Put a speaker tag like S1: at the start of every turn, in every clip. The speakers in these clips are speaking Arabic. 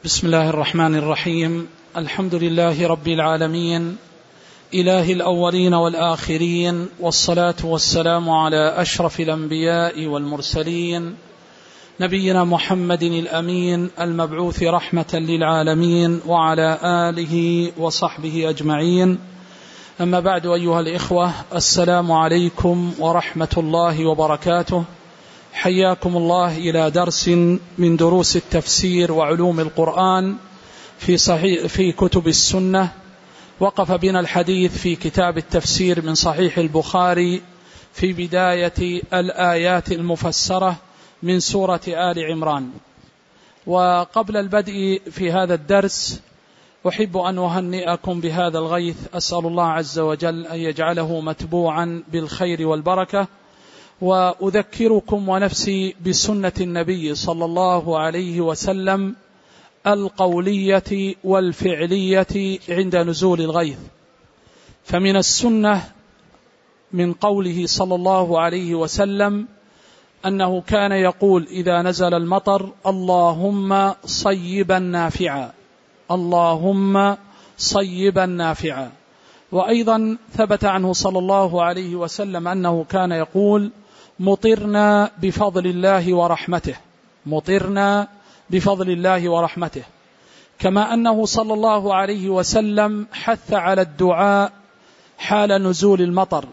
S1: بسم الله الرحمن الرحيم. الحمد لله رب العالمين، إله الأولين والآخرين، والصلاة والسلام على أشرف الأنبياء والمرسلين، نبينا محمد الأمين المبعوث رحمة للعالمين، وعلى آله وصحبه أجمعين. أما بعد، أيها الإخوة، السلام عليكم ورحمة الله وبركاته. حياكم الله إلى درس من دروس التفسير وعلوم القرآن في كتب السنة. وقف بنا الحديث في كتاب التفسير من صحيح البخاري في بداية الآيات المفسرة من سورة آل عمران. وقبل البدء في هذا الدرس أحب أن أهنئكم بهذا الغيث، أسأل الله عز وجل أن يجعله متبوعا بالخير والبركة. وأذكركم ونفسي بسنة النبي صلى الله عليه وسلم القولية والفعلية عند نزول الغيث. فمن السنة من قوله صلى الله عليه وسلم أنه كان يقول إذا نزل المطر: اللهم صيبا نافعا، اللهم صيبا نافعا. وأيضا ثبت عنه صلى الله عليه وسلم أنه كان يقول: مطرنا بفضل الله ورحمته، مطرنا بفضل الله ورحمته. كما أنه صلى الله عليه وسلم حث على الدعاء حال نزول المطر،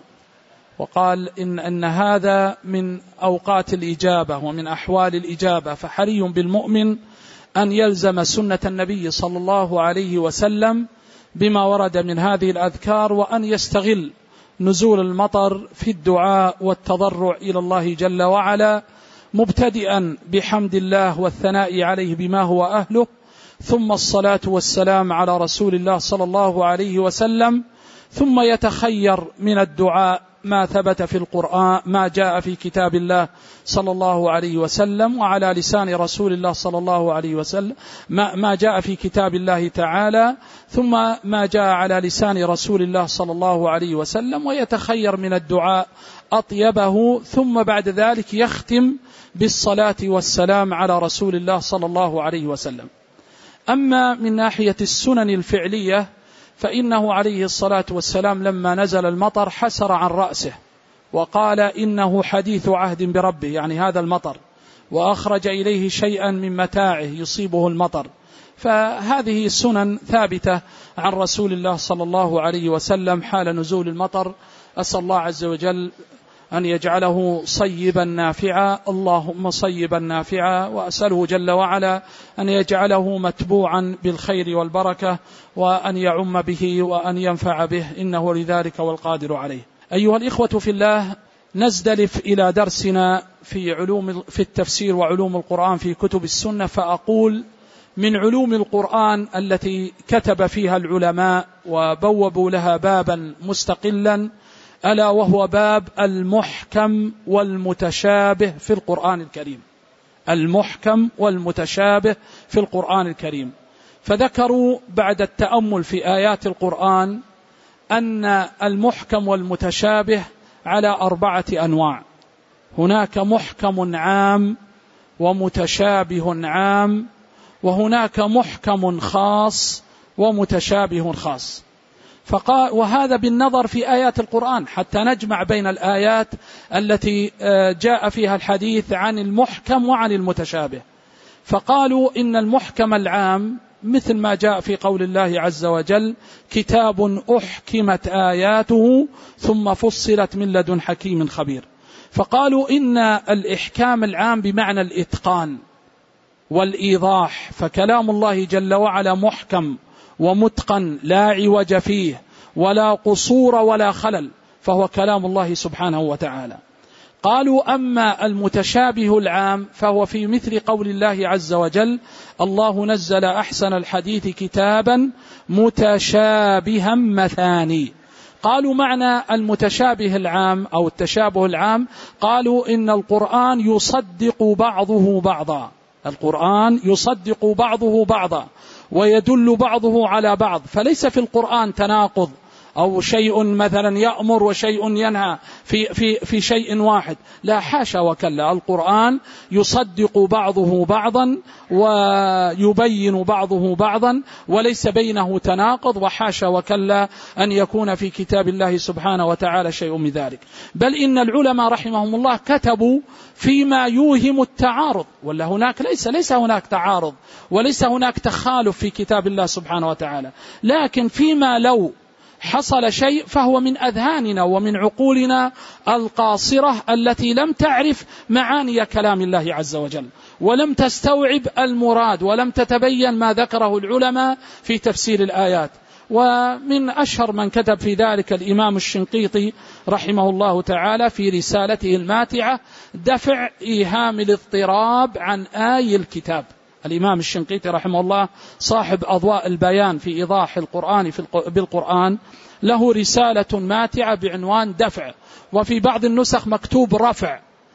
S1: وقال إن هذا من أوقات الإجابة ومن أحوال الإجابة، فحري بالمؤمن أن يلزم سنة النبي صلى الله عليه وسلم بما ورد من هذه الأذكار، وأن يستغل نزول المطر في الدعاء والتضرع إلى الله جل وعلا، مبتدئا بحمد الله والثناء عليه بما هو أهله، ثم الصلاة والسلام على رسول الله صلى الله عليه وسلم، ثم يتخير من الدعاء ما ثبت في القرآن، ما جاء في كتاب الله صلى الله عليه وسلم وعلى لسان رسول الله صلى الله عليه وسلم، ما جاء في كتاب الله تعالى، ثم ما جاء على لسان رسول الله صلى الله عليه وسلم، ويتخير من الدعاء أطيبه، ثم بعد ذلك يختم بالصلاة والسلام على رسول الله صلى الله عليه وسلم. أما من ناحية السنن الفعلية، فإنه عليه الصلاة والسلام لما نزل المطر حسر عن رأسه وقال إنه حديث عهد بربه، يعني هذا المطر، وأخرج إليه شيئا من متاعه يصيبه المطر. فهذه سنن ثابتة عن رسول الله صلى الله عليه وسلم حال نزول المطر. أسأل الله عز وجل أن يجعله صيبا نافعا، اللهم صيبا نافعا، وأسأله جل وعلا أن يجعله متبوعا بالخير والبركة، وأن يعم به وأن ينفع به، إنه لذلك والقادر عليه. أيها الإخوة في الله، نزدلف إلى درسنا في التفسير وعلوم القرآن في كتب السنة. فأقول: من علوم القرآن التي كتب فيها العلماء وبوبوا لها بابا مستقلا، ألا وهو باب المحكم والمتشابه في القرآن الكريم، المحكم والمتشابه في القرآن الكريم. فذكروا بعد التأمل في آيات القرآن أن المحكم والمتشابه على 4 أنواع. هناك محكم عام ومتشابه عام، وهناك محكم خاص ومتشابه خاص. وهذا بالنظر في آيات القرآن حتى نجمع بين الآيات التي جاء فيها الحديث عن المحكم وعن المتشابه. فقالوا إن المحكم العام مثل ما جاء في قول الله عز وجل: كتاب أحكمت آياته ثم فصلت من لدن حكيم خبير. فقالوا إن الإحكام العام بمعنى الإتقان والإيضاح، فكلام الله جل وعلا محكم ومتقن لا عوج فيه ولا قصور ولا خلل، فهو كلام الله سبحانه وتعالى. قالوا أما المتشابه العام فهو في مثل قول الله عز وجل: الله نزل أحسن الحديث كتابا متشابها مثاني. قالوا معنى المتشابه العام أو التشابه العام، قالوا إن القرآن يصدق بعضه بعضا، القرآن يصدق بعضه بعضا ويدل بعضه على بعض، فليس في القرآن تناقض أو شيء مثلا يأمر وشيء ينهى في شيء واحد. لا، حاشا وكلا، القرآن يصدق بعضه بعضا ويبين بعضه بعضا وليس بينه تناقض، وحاشا وكلا أن يكون في كتاب الله سبحانه وتعالى شيء من ذلك. بل إن العلماء رحمهم الله كتبوا فيما يوهم التعارض، ولا هناك ليس هناك تعارض وليس هناك تخالف في كتاب الله سبحانه وتعالى، لكن فيما لو حصل شيء فهو من أذهاننا ومن عقولنا القاصرة التي لم تعرف معاني كلام الله عز وجل، ولم تستوعب المراد، ولم تتبين ما ذكره العلماء في تفسير الآيات. ومن أشهر من كتب في ذلك الإمام الشنقيطي رحمه الله تعالى في رسالته الماتعة دفع إيهام الاضطراب عن آي الكتاب. الإمام الشنقيطي رحمه الله صاحب أضواء البيان في إيضاح القرآن بالقرآن، له رسالة ماتعة بعنوان دفع، وفي بعض النسخ مكتوب رفع،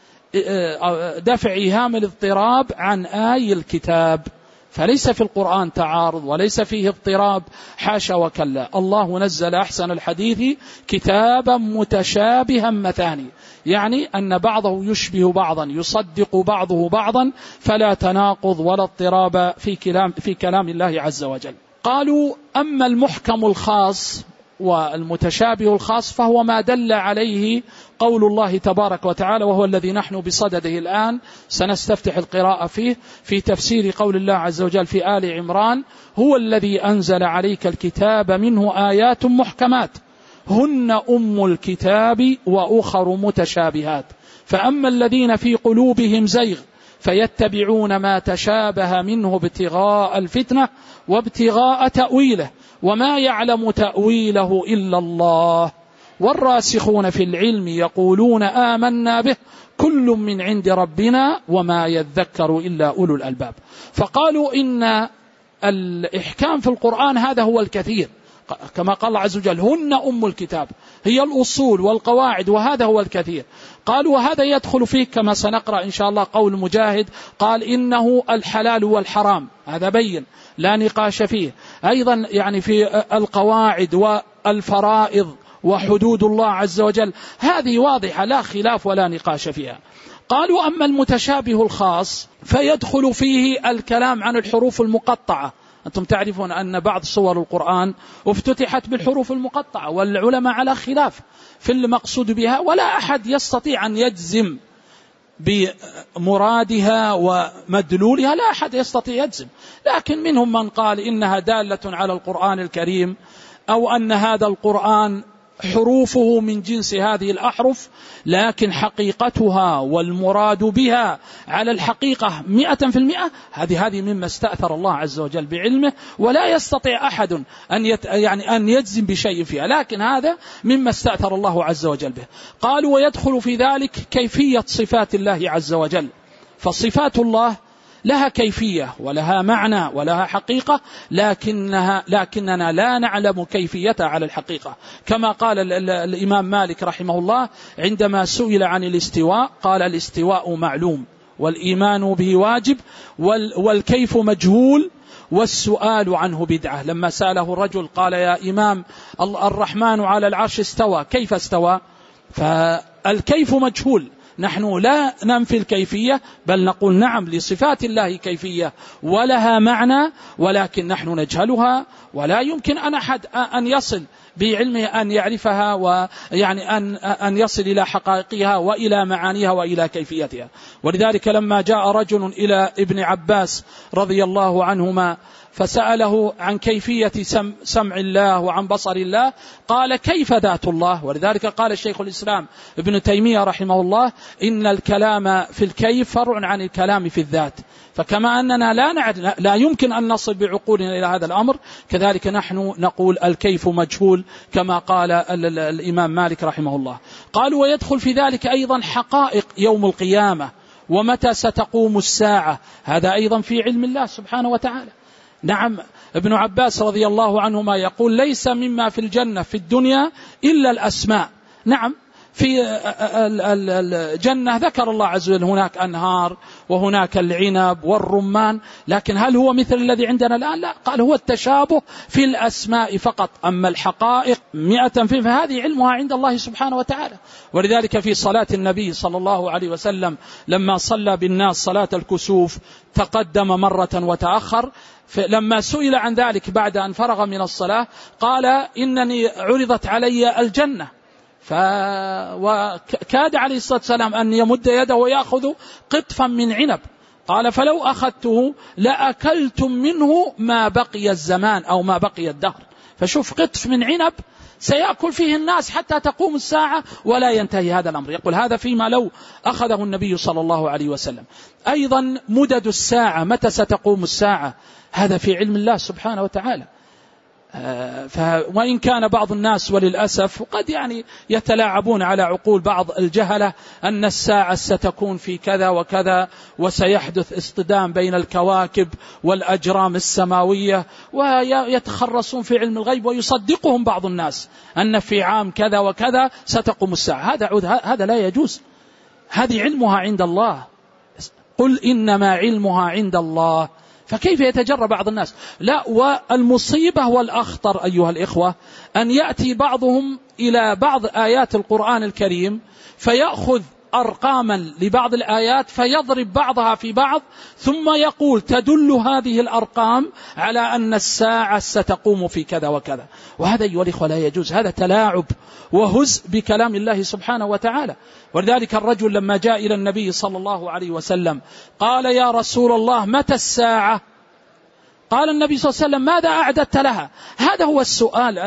S1: دفع إيهام الاضطراب عن آي الكتاب. فليس في القرآن تعارض وليس فيه اضطراب، حاشا وكلا. الله نزل أحسن الحديث كتابا متشابها مثاني، يعني أن بعضه يشبه بعضا، يصدق بعضه بعضا، فلا تناقض ولا اضطراب في كلام الله عز وجل. قالوا أما المحكم الخاص والمتشابه الخاص فهو ما دل عليه قول الله تبارك وتعالى، وهو الذي نحن بصدده الآن سنستفتح القراءة فيه، في تفسير قول الله عز وجل في آل عمران: هو الذي أنزل عليك الكتاب منه آيات محكمات هن أم الكتاب وأخر متشابهات فأما الذين في قلوبهم زيغ فيتبعون ما تشابه منه ابتغاء الفتنة وابتغاء تأويله وما يعلم تأويله إلا الله والراسخون في العلم يقولون آمنا به كل من عند ربنا وما يذكر إلا أولو الألباب. فقالوا إن الإحكام في القرآن هذا هو الكثير، كما قال الله عز وجل: هن أم الكتاب، هي الأصول والقواعد، وهذا هو الكثير. قالوا وهذا يدخل فيه كما سنقرأ إن شاء الله قول مجاهد، قال: إنه الحلال والحرام، هذا بين لا نقاش فيه. أيضا يعني في القواعد والفرائض وحدود الله عز وجل، هذه واضحة لا خلاف ولا نقاش فيها. قالوا أما المتشابه الخاص فيدخل فيه الكلام عن الحروف المقطعة. أنتم تعرفون أن بعض سور القرآن افتتحت بالحروف المقطعة، والعلماء على خلاف في المقصود بها، ولا أحد يستطيع أن يجزم بمرادها ومدلولها، لا أحد يستطيع يجزم، لكن منهم من قال إنها دالة على القرآن الكريم، أو أن هذا القرآن حروفه من جنس هذه الأحرف، لكن حقيقتها والمراد بها على الحقيقة 100%. هذه مما استأثر الله عز وجل بعلمه، ولا يستطيع أحد أن يجزم بشيء فيها، لكن هذا مما استأثر الله عز وجل به. قالوا ويدخل في ذلك كيفية صفات الله عز وجل، فصفات الله لها كيفية ولها معنى ولها حقيقة، لكننا لا نعلم كيفيتها على الحقيقة. كما قال الإمام مالك رحمه الله عندما سئل عن الاستواء، قال: الاستواء معلوم والإيمان به واجب والكيف مجهول والسؤال عنه بدعة. لما سأله الرجل قال: يا إمام، الرحمن على العرش استوى، كيف استوى؟ فالكيف مجهول، نحن لا ننفي الكيفية، بل نقول نعم لصفات الله كيفية ولها معنى، ولكن نحن نجهلها، ولا يمكن أن أحد أن يصل بعلمه أن يعرفها، ويعني أن يصل إلى حقائقها وإلى معانيها وإلى كيفيتها. ولذلك لما جاء رجل إلى ابن عباس رضي الله عنهما فسأله عن كيفية سمع الله وعن بصر الله، قال: كيف ذات الله؟ ولذلك قال الشيخ الإسلام ابن تيمية رحمه الله: إن الكلام في الكيف فرع عن الكلام في الذات. فكما أننا لا يمكن أن نصل بعقولنا إلى هذا الأمر، كذلك نحن نقول الكيف مجهول كما قال الإمام مالك رحمه الله. قالوا ويدخل في ذلك أيضا حقائق يوم القيامة ومتى ستقوم الساعة، هذا أيضا في علم الله سبحانه وتعالى. نعم، ابن عباس رضي الله عنهما يقول: ليس مما في الجنة في الدنيا إلا الأسماء. نعم، في الجنة ذكر الله عز وجل هناك أنهار وهناك العنب والرمان، لكن هل هو مثل الذي عندنا الآن؟ لا، قال هو التشابه في الأسماء فقط، أما الحقائق 100% فهذه علمها عند الله سبحانه وتعالى. ولذلك في صلاة النبي صلى الله عليه وسلم لما صلى بالناس صلاة الكسوف تقدم مرة وتأخر، لما سئل عن ذلك بعد أن فرغ من الصلاة قال إنني عرضت علي الجنة، وكاد عليه الصلاة والسلام أن يمد يده ويأخذ قطفا من عنب، قال فلو أخذته لأكلتم منه ما بقي الزمان أو ما بقي الدهر. فشوف قطف من عنب سيأكل فيه الناس حتى تقوم الساعة ولا ينتهي هذا الأمر. يقول هذا فيما لو أخذه النبي صلى الله عليه وسلم. أيضا مدد الساعة، متى ستقوم الساعة، هذا في علم الله سبحانه وتعالى. وإن كان بعض الناس وللأسف قد يتلاعبون على عقول بعض الجهلة أن الساعة ستكون في كذا وكذا وسيحدث اصطدام بين الكواكب والأجرام السماوية، ويتخرصون في علم الغيب ويصدقهم بعض الناس أن في عام كذا وكذا ستقوم الساعة. هذا لا يجوز، هذه علمها عند الله. قل إنما علمها عند الله، فكيف يتجرى بعض الناس؟ لا، والمصيبة والأخطر أيها الإخوة أن يأتي بعضهم إلى بعض آيات القرآن الكريم فيأخذ أرقاما لبعض الآيات فيضرب بعضها في بعض، ثم يقول تدل هذه الأرقام على أن الساعة ستقوم في كذا وكذا. وهذا أيها الإخوة لا يجوز، هذا تلاعب وهزء بكلام الله سبحانه وتعالى. ولذلك الرجل لما جاء إلى النبي صلى الله عليه وسلم قال يا رسول الله متى الساعة؟ قال النبي صلى الله عليه وسلم ماذا أعددت لها؟ هذا هو السؤال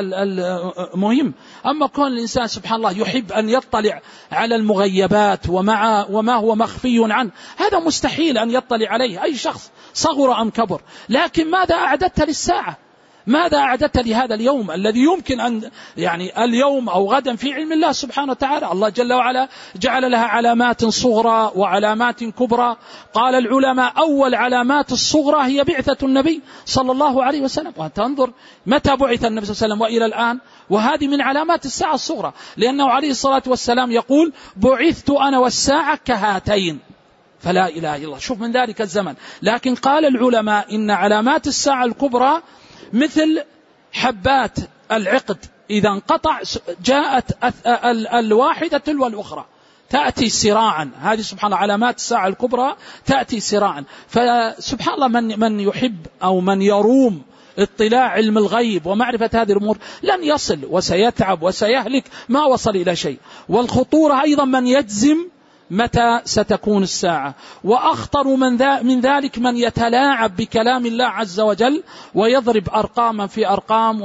S1: المهم. أما كون الإنسان سبحان الله يحب أن يطلع على المغيبات وما هو مخفي عنه، هذا مستحيل أن يطلع عليه أي شخص صغر أم كبر. لكن ماذا أعددت للساعة؟ ماذا أعددت لهذا اليوم الذي يمكن أن اليوم أو غدا في علم الله سبحانه وتعالى؟ الله جل وعلا جعل لها علامات صغرى وعلامات كبرى. قال العلماء أول علامات الصغرى هي بعثة النبي صلى الله عليه وسلم، وتنظر متى بعث النبي صلى الله عليه وسلم وإلى الآن، وهذه من علامات الساعة الصغرى، لأنه عليه الصلاة والسلام يقول بعثت أنا والساعة كهاتين، فلا إله إلا الله. شوف من ذلك الزمن. لكن قال العلماء إن علامات الساعة الكبرى مثل حبات العقد إذا انقطع جاءت الواحدة تلو الأخرى، تأتي سراعا. هذه سبحان الله علامات الساعة الكبرى تأتي سراعا. فسبحان الله من يحب أو من يروم اطلاع علم الغيب ومعرفة هذه الأمور لن يصل، وسيتعب وسيهلك ما وصل إلى شيء. والخطورة أيضا من يجزم متى ستكون الساعة. وأخطر من ذلك من يتلاعب بكلام الله عز وجل ويضرب أرقاما في أرقام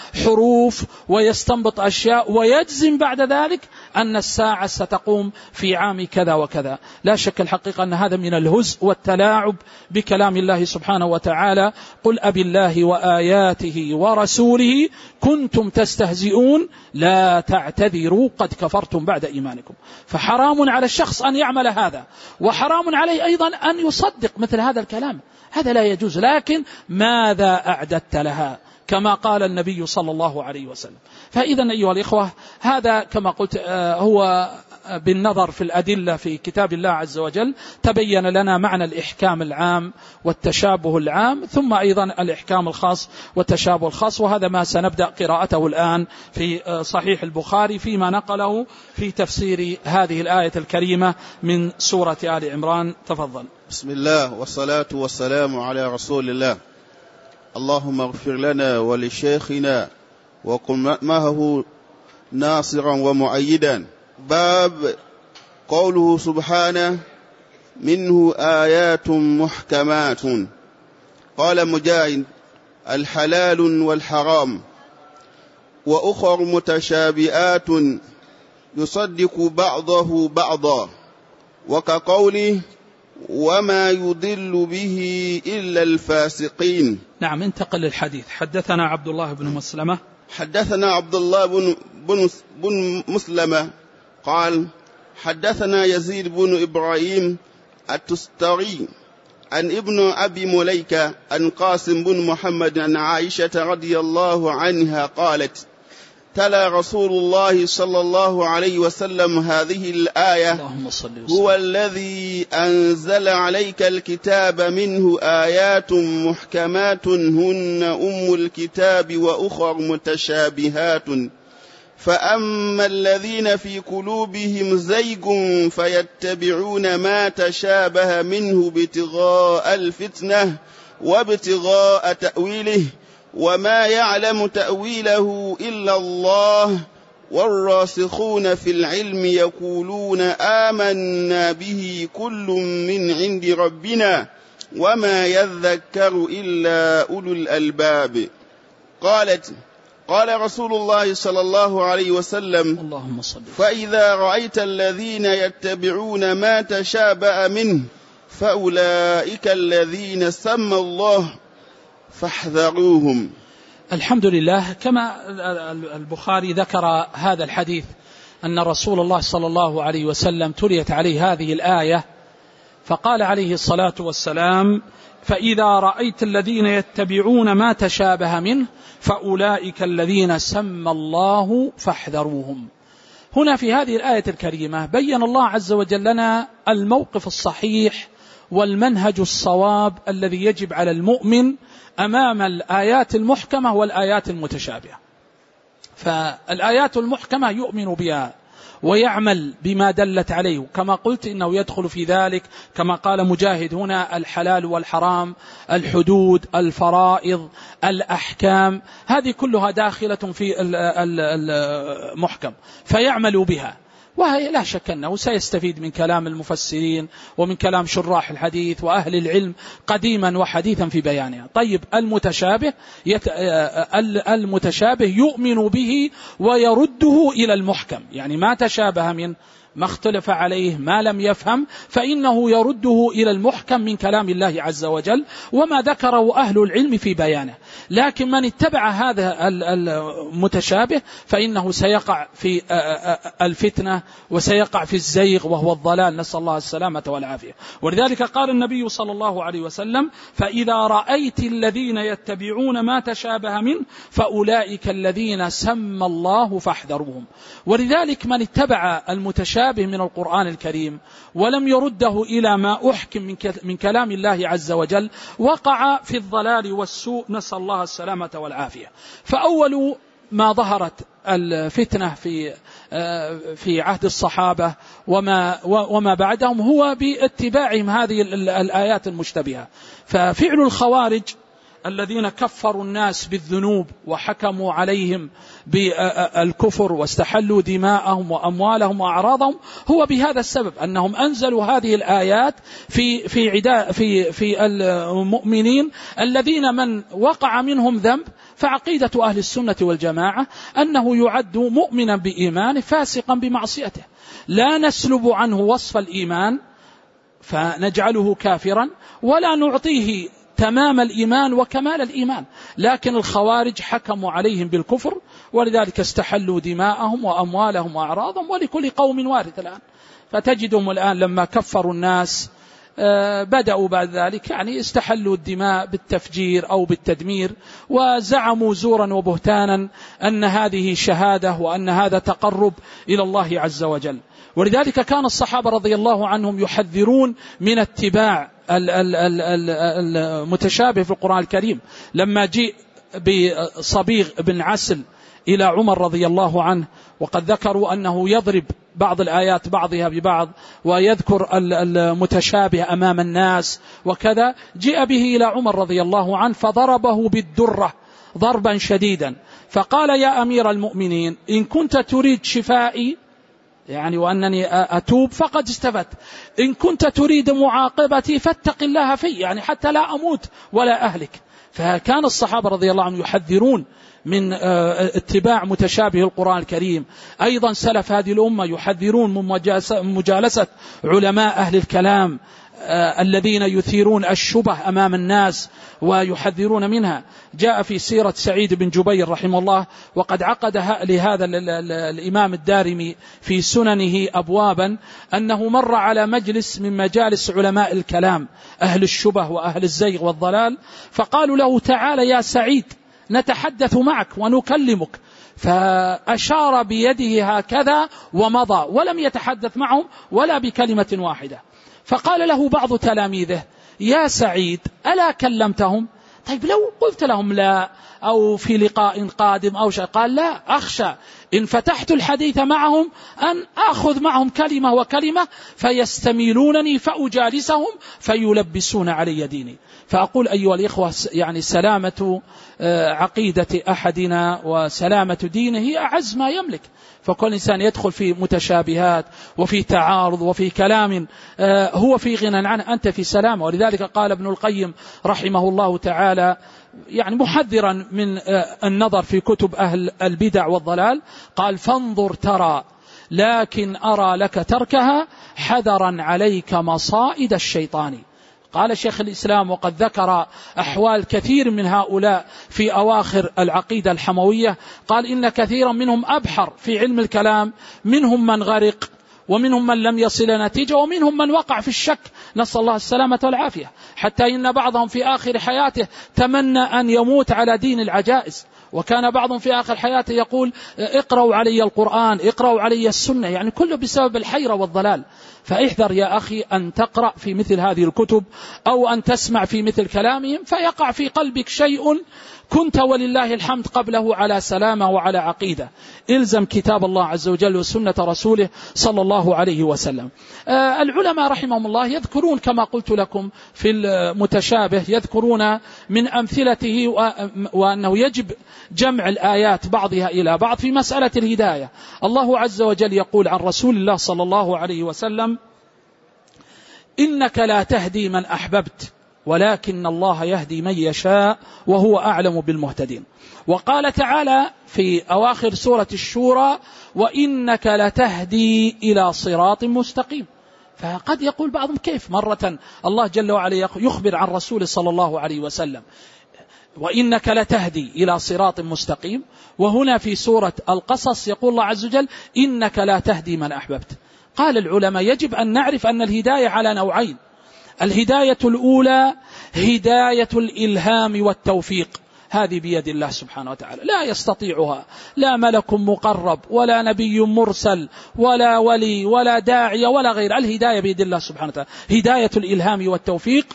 S1: وحروف ويستنبط أشياء ويجزم بعد ذلك أن الساعة ستقوم في عام كذا وكذا. لا شك الحقيقة أن هذا من الهزء والتلاعب بكلام الله سبحانه وتعالى. قل أبي الله وآياته ورسوله كنتم تستهزئون لا تعتذروا قد كفرتم بعد إيمانكم. فحرام على الشخص أن يعمل هذا، وحرام عليه أيضا أن يصدق مثل هذا الكلام، هذا لا يجوز. لكن ماذا أعددت لها؟ كما قال النبي صلى الله عليه وسلم. فإذا أيها الإخوة هذا كما قلت هو بالنظر في الأدلة في كتاب الله عز وجل تبين لنا معنى الإحكام العام والتشابه العام، ثم أيضا الإحكام الخاص والتشابه الخاص. وهذا ما سنبدأ قراءته الآن في صحيح البخاري فيما نقله في تفسير هذه الآية الكريمة من سورة آل عمران. تفضل.
S2: بسم الله والصلاة والسلام على رسول الله. اللهم اغفر لنا ولشيخنا وكن معه ناصرا ومؤيدا. باب قوله سبحانه منه آيات محكمات. قال مجاهد الحلال والحرام، وأخر متشابهات يصدق بعضه بعضا، وكقوله وما يضل به إلا الفاسقين.
S1: نعم، انتقل الحديث. حدثنا عبد الله بن مسلمة.
S2: حدثنا عبد الله بن مسلمة قال حدثنا يزيد بن إبراهيم التستري عن ابن أبي مليكة عن قاسم بن محمد عن عائشة رضي الله عنها قالت تلا رسول الله صلى الله عليه وسلم هذه الآية: هو الذي أنزل عليك الكتاب منه آيات محكمات هن أم الكتاب وأخر متشابهات فأما الذين في قلوبهم زيغ فيتبعون ما تشابه منه ابتغاء الفتنة وابتغاء تأويله وما يعلم تأويله إلا الله والراسخون في العلم يقولون آمنا به كل من عند ربنا وما يذكر إلا أولو الألباب. قال رسول الله صلى الله عليه وسلم:
S1: اللهم صل.
S2: فإذا رأيت الذين يتبعون ما تشابه منه فأولئك الذين سمى الله فاحذروهم.
S1: الحمد لله. كما البخاري ذكر هذا الحديث أن رسول الله صلى الله عليه وسلم تليت عليه هذه الآية فقال عليه الصلاة والسلام: فإذا رأيت الذين يتبعون ما تشابه منه فأولئك الذين سمى الله فاحذروهم. هنا في هذه الآية الكريمة بين الله عز وجل لنا الموقف الصحيح والمنهج الصواب الذي يجب على المؤمن أمام الآيات المحكمة والآيات المتشابهة. فالآيات المحكمة يؤمن بها ويعمل بما دلت عليه، كما قلت إنه يدخل في ذلك كما قال مجاهد هنا الحلال والحرام، الحدود، الفرائض، الأحكام، هذه كلها داخلة في المحكم فيعمل بها، وهي لا شك أنه سيستفيد من كلام المفسرين ومن كلام شراح الحديث وأهل العلم قديما وحديثا في بيانها. طيب المتشابه يؤمن به ويرده إلى المحكم، يعني ما تشابه من ما اختلف عليه ما لم يفهم فإنه يرده إلى المحكم من كلام الله عز وجل وما ذكره أهل العلم في بيانه. لكن من اتبع هذا المتشابه فإنه سيقع في الفتنة وسيقع في الزيغ وهو الضلال، نسأل الله السلامة والعافية. ولذلك قال النبي صلى الله عليه وسلم: فإذا رأيت الذين يتبعون ما تشابه منه فأولئك الذين سمى الله فاحذروهم. ولذلك من اتبع المتشابه من القرآن الكريم ولم يرده إلى ما أحكم من كلام الله عز وجل وقع في الضلال والسوء، نسأل الله السلامة والعافية. فأول ما ظهرت الفتنة في عهد الصحابة وما بعدهم هو باتباعهم هذه الآيات المشتبهة. ففعل الخوارج الذين كفروا الناس بالذنوب وحكموا عليهم بالكفر واستحلوا دماءهم وأموالهم وأعراضهم هو بهذا السبب، أنهم أنزلوا هذه الآيات في المؤمنين الذين من وقع منهم ذنب فعقيدة أهل السنة والجماعة أنه يعد مؤمنا بإيمانه فاسقا بمعصيته، لا نسلب عنه وصف الإيمان فنجعله كافرا ولا نعطيه تمام الإيمان وكمال الإيمان، لكن الخوارج حكموا عليهم بالكفر ولذلك استحلوا دماءهم وأموالهم وأعراضهم، ولكل قوم وارث الآن. فتجدهم الآن لما كفروا الناس بدأوا بعد ذلك يعني استحلوا الدماء بالتفجير أو بالتدمير، وزعموا زورا وبهتانا أن هذه شهادة وأن هذا تقرب إلى الله عز وجل. ولذلك كان الصحابة رضي الله عنهم يحذرون من اتباع المتشابه في القرآن الكريم. لما جيء بصبيغ بن عسل إلى عمر رضي الله عنه وقد ذكروا أنه يضرب بعض الآيات بعضها ببعض ويذكر المتشابه أمام الناس وكذا، جاء به إلى عمر رضي الله عنه فضربه بالدرة ضربا شديدا فقال: يا أمير المؤمنين إن كنت تريد شفائي يعني وأنني أتوب فقد استفدت، إن كنت تريد معاقبتي فاتق الله في يعني حتى لا أموت ولا أهلك. فكان الصحابة رضي الله عنهم يحذرون من اتباع متشابه القرآن الكريم. أيضا سلف هذه الأمة يحذرون من مجالسة علماء أهل الكلام الذين يثيرون الشبه أمام الناس ويحذرون منها. جاء في سيرة سعيد بن جبير رحمه الله وقد عقد لهذا الإمام الدارمي في سننه أبوابا أنه مر على مجلس من مجالس علماء الكلام أهل الشبه وأهل الزيغ والضلال، فقالوا له: تعال يا سعيد نتحدث معك ونكلمك. فأشار بيده هكذا ومضى ولم يتحدث معهم ولا بكلمة واحدة. فقال له بعض تلاميذه: يا سعيد ألا كلمتهم؟ طيب لو قلت لهم لا أو في لقاء قادم أو شيء. قال: لا، أخشى إن فتحت الحديث معهم أن أخذ معهم كلمة وكلمة فيستميلونني فأجالسهم فيلبسون علي ديني. فأقول أيها الإخوة، يعني سلامة عقيدة أحدنا وسلامة دينه هي أعز ما يملك. فكل إنسان يدخل في متشابهات وفي تعارض وفي كلام هو في غنى عنه، أنت في سلامة. ولذلك قال ابن القيم رحمه الله تعالى، يعني محذرا من النظر في كتب أهل البدع والضلال، قال: فانظر ترى لكن أرى لك تركها حذرا عليك مصائد الشيطان. قال شيخ الإسلام وقد ذكر أحوال كثير من هؤلاء في أواخر العقيدة الحموية، قال: إن كثيرا منهم أبحر في علم الكلام، منهم من غرق ومنهم من لم يصل نتيجة ومنهم من وقع في الشك، نسأل الله السلامة والعافية، حتى إن بعضهم في آخر حياته تمنى أن يموت على دين العجائز. وكان بعضهم في آخر حياته يقول: اقرأوا علي القرآن، اقرأوا علي السنة، يعني كله بسبب الحيرة والضلال. فاحذر يا أخي أن تقرأ في مثل هذه الكتب أو أن تسمع في مثل كلامهم فيقع في قلبك شيء كنت ولله الحمد قبله على سلامة وعلى عقيدة. إلزم كتاب الله عز وجل وسنة رسوله صلى الله عليه وسلم. العلماء رحمهم الله يذكرون كما قلت لكم في المتشابه، يذكرون من أمثلته وأنه يجب جمع الآيات بعضها إلى بعض في مسألة الهداية. الله عز وجل يقول عن رسول الله صلى الله عليه وسلم: إنك لا تهدي من أحببت ولكن الله يهدي من يشاء وهو أعلم بالمهتدين. وقال تعالى في أواخر سورة الشورى: وإنك لتهدي إلى صراط مستقيم. فقد يقول بعضهم: كيف مرة الله جل وعلا يخبر عن رسوله صلى الله عليه وسلم وإنك لتهدي إلى صراط مستقيم، وهنا في سورة القصص يقول الله عز وجل: إنك لا تهدي من أحببت. قال العلماء: يجب أن نعرف أن الهداية على نوعين. الهداية الأولى هداية الإلهام والتوفيق، هذه بيد الله سبحانه وتعالى، لا يستطيعها لا ملك مقرب ولا نبي مرسل ولا ولي ولا داعي ولا غير. الهداية بيد الله سبحانه وتعالى، هداية الإلهام والتوفيق.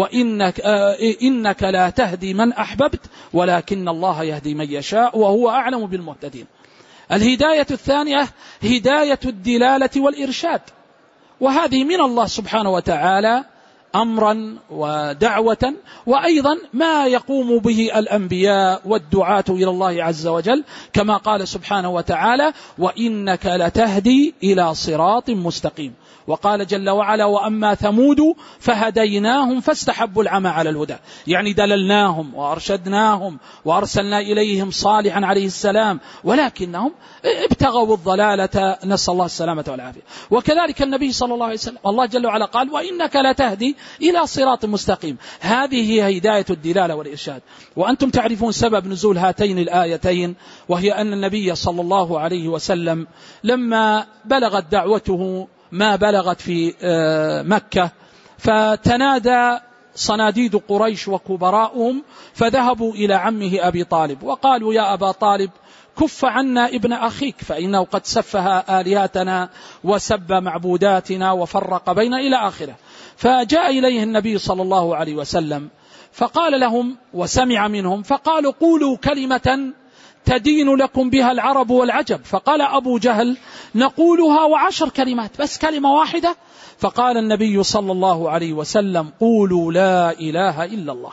S1: وإنك لا تهدي من أحببت ولكن الله يهدي من يشاء وهو أعلم بالمهتدين. الهداية الثانية هداية الدلالة والإرشاد، وهذه من الله سبحانه وتعالى أمرا ودعوة، وأيضا ما يقوم به الأنبياء والدعاة إلى الله عز وجل، كما قال سبحانه وتعالى: وإنك لتهدي إلى صراط مستقيم. وقال جل وعلا: وأما ثمود فهديناهم فاستحبوا العمى على الهدى، يعني دللناهم وأرشدناهم وأرسلنا إليهم صالحا عليه السلام ولكنهم ابتغوا الضلالة، نسأل الله السلامة والعافية. وكذلك النبي صلى الله عليه وسلم الله جل وعلا قال: وإنك لتهدي إلى صراط مستقيم. هذه هي هداية الدلالة والإرشاد. وأنتم تعرفون سبب نزول هاتين الآيتين، وهي أن النبي صلى الله عليه وسلم لما بلغت دعوته ما بلغت في مكة، فتنادى صناديد قريش وكبراؤهم فذهبوا إلى عمه أبي طالب وقالوا: يا أبا طالب، كف عنا ابن أخيك فإنه قد سفه آلهتنا وسب معبوداتنا وفرق بين إلى آخره. فجاء إليه النبي صلى الله عليه وسلم فقال لهم وسمع منهم، فقالوا: قولوا كلمة تدين لكم بها العرب والعجب. فقال أبو جهل: نقولها و10 كلمات، بس كلمة واحدة. فقال النبي صلى الله عليه وسلم: قولوا لا إله إلا الله.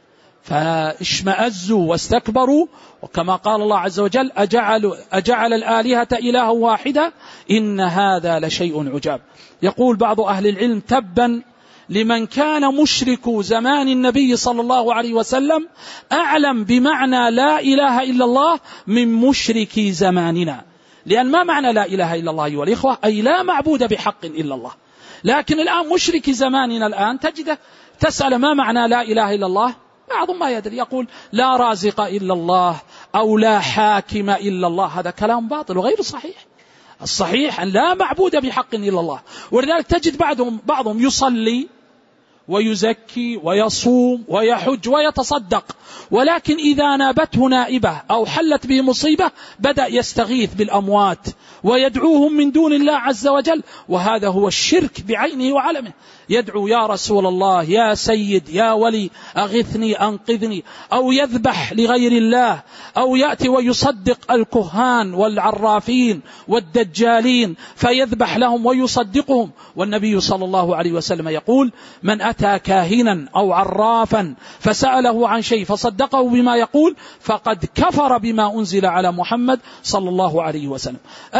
S1: فاشمأزوا واستكبروا، وكما قال الله عز وجل: أجعل الآلهة إله واحدة إن هذا لشيء عجاب. يقول بعض أهل العلم: تبا لمن كان مشرك زمان النبي صلى الله عليه وسلم أعلم بمعنى لا إله إلا الله من مشرك زماننا. لأن ما معنى لا إله إلا الله أيها الإخوة؟ أي لا معبود بحق إلا الله. لكن الآن مشرك زماننا الآن تجده تسأل ما معنى لا إله إلا الله، بعضهم ما يدري، يقول لا رازق إلا الله أو لا حاكم إلا الله. هذا كلام باطل وغير صحيح. الصحيح أن لا معبود بحق إلا الله. ولذلك تجد بعضهم يصلي ويزكي ويصوم ويحج ويتصدق، ولكن إذا نابته نائبة أو حلت به مصيبة بدأ يستغيث بالأموات ويدعوهم من دون الله عز وجل، وهذا هو الشرك بعينه وعلمه. يدعو يا رسول الله، يا سيد، يا ولي، أغثني، أنقذني، أو يذبح لغير الله، أو يأتي ويصدق الكهان والعرافين والدجالين فيذبح لهم ويصدقهم. والنبي صلى الله عليه وسلم يقول: من أتى كاهنا أو عرافا فسأله عن شيء فصدقه بما يقول فقد كفر بما أنزل على محمد صلى الله عليه وسلم.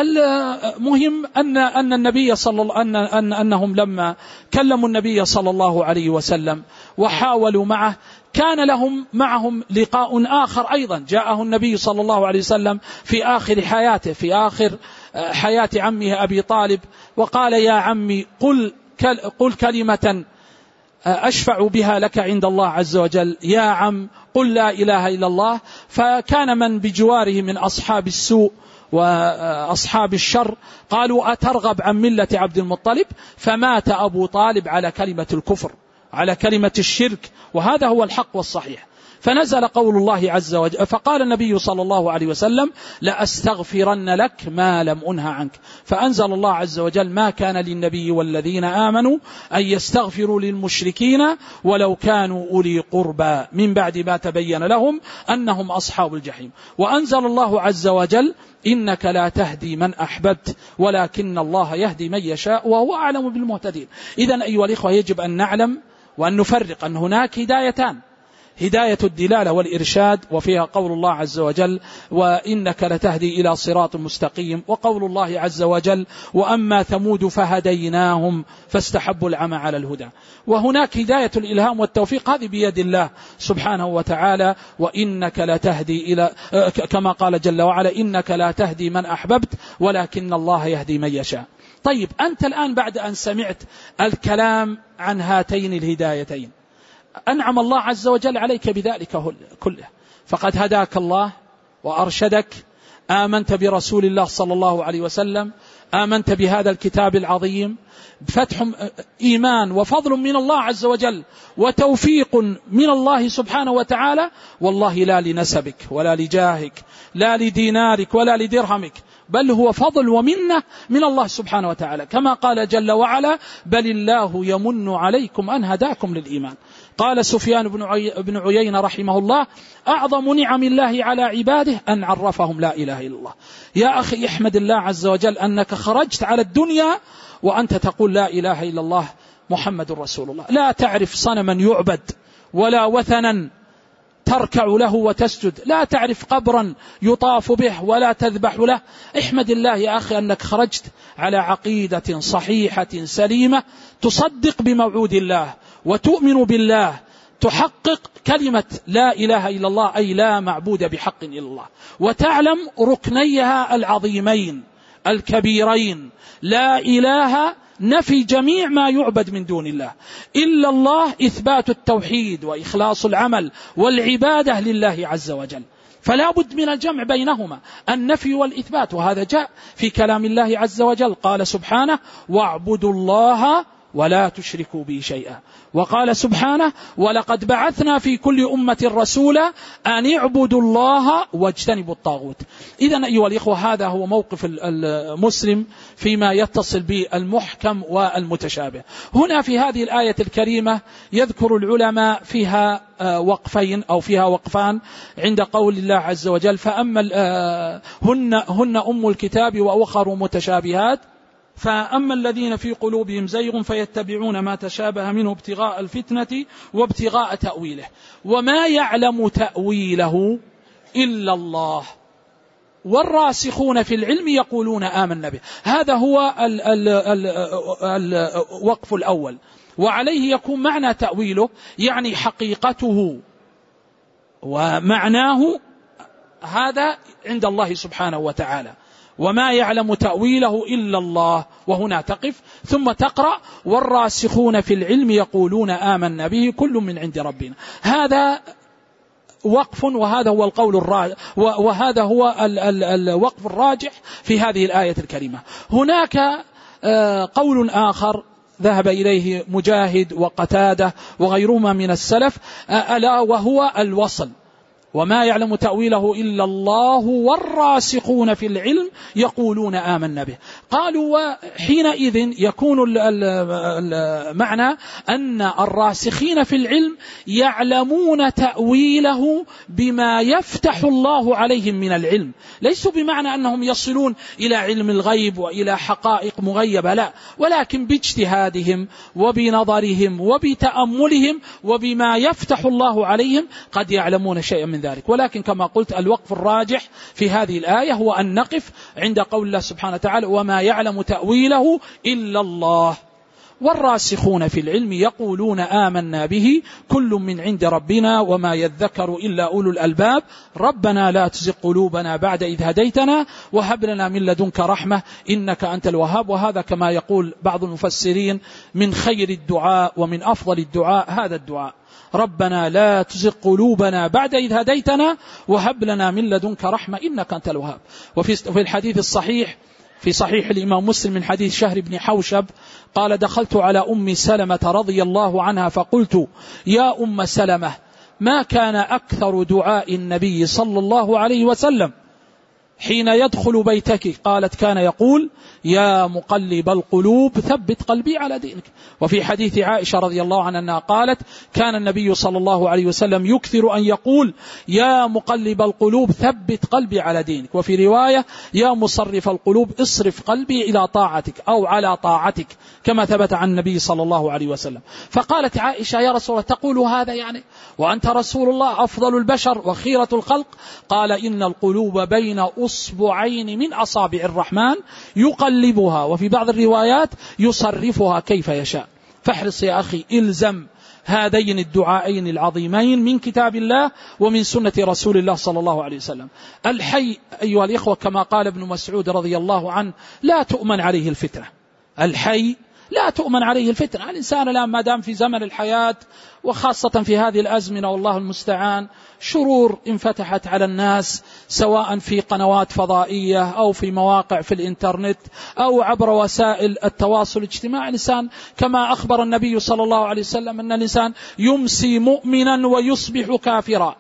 S1: المهم أن النبي أنهم لما كلموا النبي صلى الله عليه وسلم وحاولوا معه كان لهم معهم لقاء آخر أيضا. جاءه النبي صلى الله عليه وسلم في آخر حياته، في آخر حياة عمه أبي طالب، وقال: يا عمي قل كلمة أشفع بها لك عند الله عز وجل، يا عم قل لا إله إلا الله. فكان من بجواره من أصحاب السوء وأصحاب الشر قالوا: أترغب عن ملة عبد المطلب؟ فمات أبو طالب على كلمة الكفر، على كلمة الشرك، وهذا هو الحق والصحيح. فنزل قول الله عز وجل، فقال النبي صلى الله عليه وسلم: لأستغفرن لك ما لم أنه عنك. فأنزل الله عز وجل: ما كان للنبي والذين آمنوا أن يستغفروا للمشركين ولو كانوا أولي قربى من بعد ما تبين لهم أنهم أصحاب الجحيم. وأنزل الله عز وجل: إنك لا تهدي من أحببت ولكن الله يهدي من يشاء وهو أعلم بالمهتدين. إذن أيها الإخوة يجب أن نعلم وأن نفرق أن هناك هدايتان: هداية الدلالة والإرشاد، وفيها قول الله عز وجل: وإنك لتهدي إلى صراط مستقيم، وقول الله عز وجل: وأما ثمود فهديناهم فاستحبوا العمى على الهدى. وهناك هداية الإلهام والتوفيق، هذه بيد الله سبحانه وتعالى. وإنك لتهدي إلى، كما قال جل وعلا: إنك لا تهدي من أحببت ولكن الله يهدي من يشاء. طيب، أنت الآن بعد أن سمعت الكلام عن هاتين الهدايتين أنعم الله عز وجل عليك بذلك كله، فقد هداك الله وأرشدك، آمنت برسول الله صلى الله عليه وسلم، آمنت بهذا الكتاب العظيم، فتح إيمان وفضل من الله عز وجل وتوفيق من الله سبحانه وتعالى، والله لا لنسبك ولا لجاهك لا لدينارك ولا لدرهمك، بل هو فضل ومنة من الله سبحانه وتعالى، كما قال جل وعلا: بل الله يمن عليكم أن هداكم للإيمان. قال سفيان بن عيينة رحمه الله: أعظم نعم الله على عباده أن عرفهم لا إله إلا الله. يا أخي احمد الله عز وجل أنك خرجت على الدنيا وأنت تقول لا إله إلا الله محمد رسول الله، لا تعرف صنما يعبد ولا وثنا تركع له وتسجد، لا تعرف قبرا يطاف به ولا تذبح له. احمد الله يا أخي أنك خرجت على عقيدة صحيحة سليمة تصدق بموعود الله وتؤمن بالله، تحقق كلمة لا إله إلا الله، أي لا معبود بحق إلا الله، وتعلم ركنيها العظيمين الكبيرين: لا إله نفي جميع ما يعبد من دون الله، إلا الله إثبات التوحيد وإخلاص العمل والعبادة لله عز وجل. فلا بد من الجمع بينهما، النفي والإثبات، وهذا جاء في كلام الله عز وجل. قال سبحانه: واعبدوا الله ولا تشركوا به شيئا. وقال سبحانه: ولقد بعثنا في كل أمة رسولا أن اعبدوا الله واجتنبوا الطاغوت. إذن أيها الإخوة هذا هو موقف المسلم فيما يتصل بالمحكم والمتشابه. هنا في هذه الآية الكريمة يذكر العلماء فيها وقفين أو فيها وقفان عند قول الله عز وجل: فأما هن أم الكتاب وأخر متشابهات، فأما الذين في قلوبهم زيغ فيتبعون ما تشابه منه ابتغاء الفتنة وابتغاء تأويله وما يعلم تأويله إلا الله والراسخون في العلم يقولون آمنا به. هذا هو الوقف الأول، وعليه يكون معنى تأويله يعني حقيقته ومعناه، هذا عند الله سبحانه وتعالى. وما يعلم تأويله إلا الله، وهنا تقف ثم تقرأ: والراسخون في العلم يقولون آمنا به كل من عند ربنا. هذا وقف، وهذا هو القول وهذا هو الوقف الراجح في هذه الآية الكريمة. هناك قول آخر ذهب إليه مجاهد وقتادة وغيرهما من السلف، ألا وهو الوصل: وما يعلم تأويله إلا الله والراسخون في العلم يقولون آمنا به. قالوا وحينئذ يكون المعنى أن الراسخين في العلم يعلمون تأويله بما يفتح الله عليهم من العلم، ليسوا بمعنى أنهم يصلون إلى علم الغيب وإلى حقائق مغيبة، لا، ولكن باجتهادهم وبنظرهم وبتأملهم وبما يفتح الله عليهم قد يعلمون شيئا من ذلك. ولكن كما قلت الوقف الراجح في هذه الآية هو أن نقف عند قول الله سبحانه وتعالى: وما يعلم تأويله إلا الله والراسخون في العلم يقولون آمنا به كل من عند ربنا وما يذكر إلا أولو الألباب ربنا لا تزغ قلوبنا بعد إذ هديتنا وهب لنا من لدنك رحمة إنك أنت الوهاب. وهذا كما يقول بعض المفسرين من خير الدعاء ومن أفضل الدعاء هذا الدعاء: ربنا لا تزغ قلوبنا بعد إذ هديتنا وهب لنا من لدنك رحمة إنك أنت الوهاب. وفي الحديث الصحيح في صحيح الإمام مسلم من حديث شهر بن حوشب قال: دخلت على أم سلمة رضي الله عنها فقلت: يا أم سلمة، ما كان أكثر دعاء النبي صلى الله عليه وسلم حين يدخل بيتك؟ قالت: كان يقول: يا مقلب القلوب ثبت قلبي على دينك. وفي حديث عائشة رضي الله عنها أنها قالت: كان النبي صلى الله عليه وسلم يكثر أن يقول: يا مقلب القلوب ثبت قلبي على دينك. وفي رواية: يا مصرف القلوب اصرف قلبي إلى طاعتك أو على طاعتك، كما ثبت عن النبي صلى الله عليه وسلم. فقالت عائشة: يا رسول الله، تقول هذا يعني وأنت رسول الله أفضل البشر وخيرة الخلق؟ قال: إن القلوب بين أصبعين من أصابع الرحمن يقلبها، وفي بعض الروايات يصرفها كيف يشاء. فاحرص يا أخي، إلزم هذين الدعائين العظيمين من كتاب الله ومن سنة رسول الله صلى الله عليه وسلم. الحي أيها الإخوة كما قال ابن مسعود رضي الله عنه: لا تؤمن عليه الفتنة. الحي لا تؤمن عليه الفتنة. الإنسان الآن ما دام في زمن الحياة وخاصة في هذه الأزمنة والله المستعان شرور انفتحت على الناس، سواء في قنوات فضائية أو في مواقع في الإنترنت أو عبر وسائل التواصل الاجتماعي. الإنسان كما أخبر النبي صلى الله عليه وسلم أن الإنسان يمسي مؤمنا ويصبح كافرا،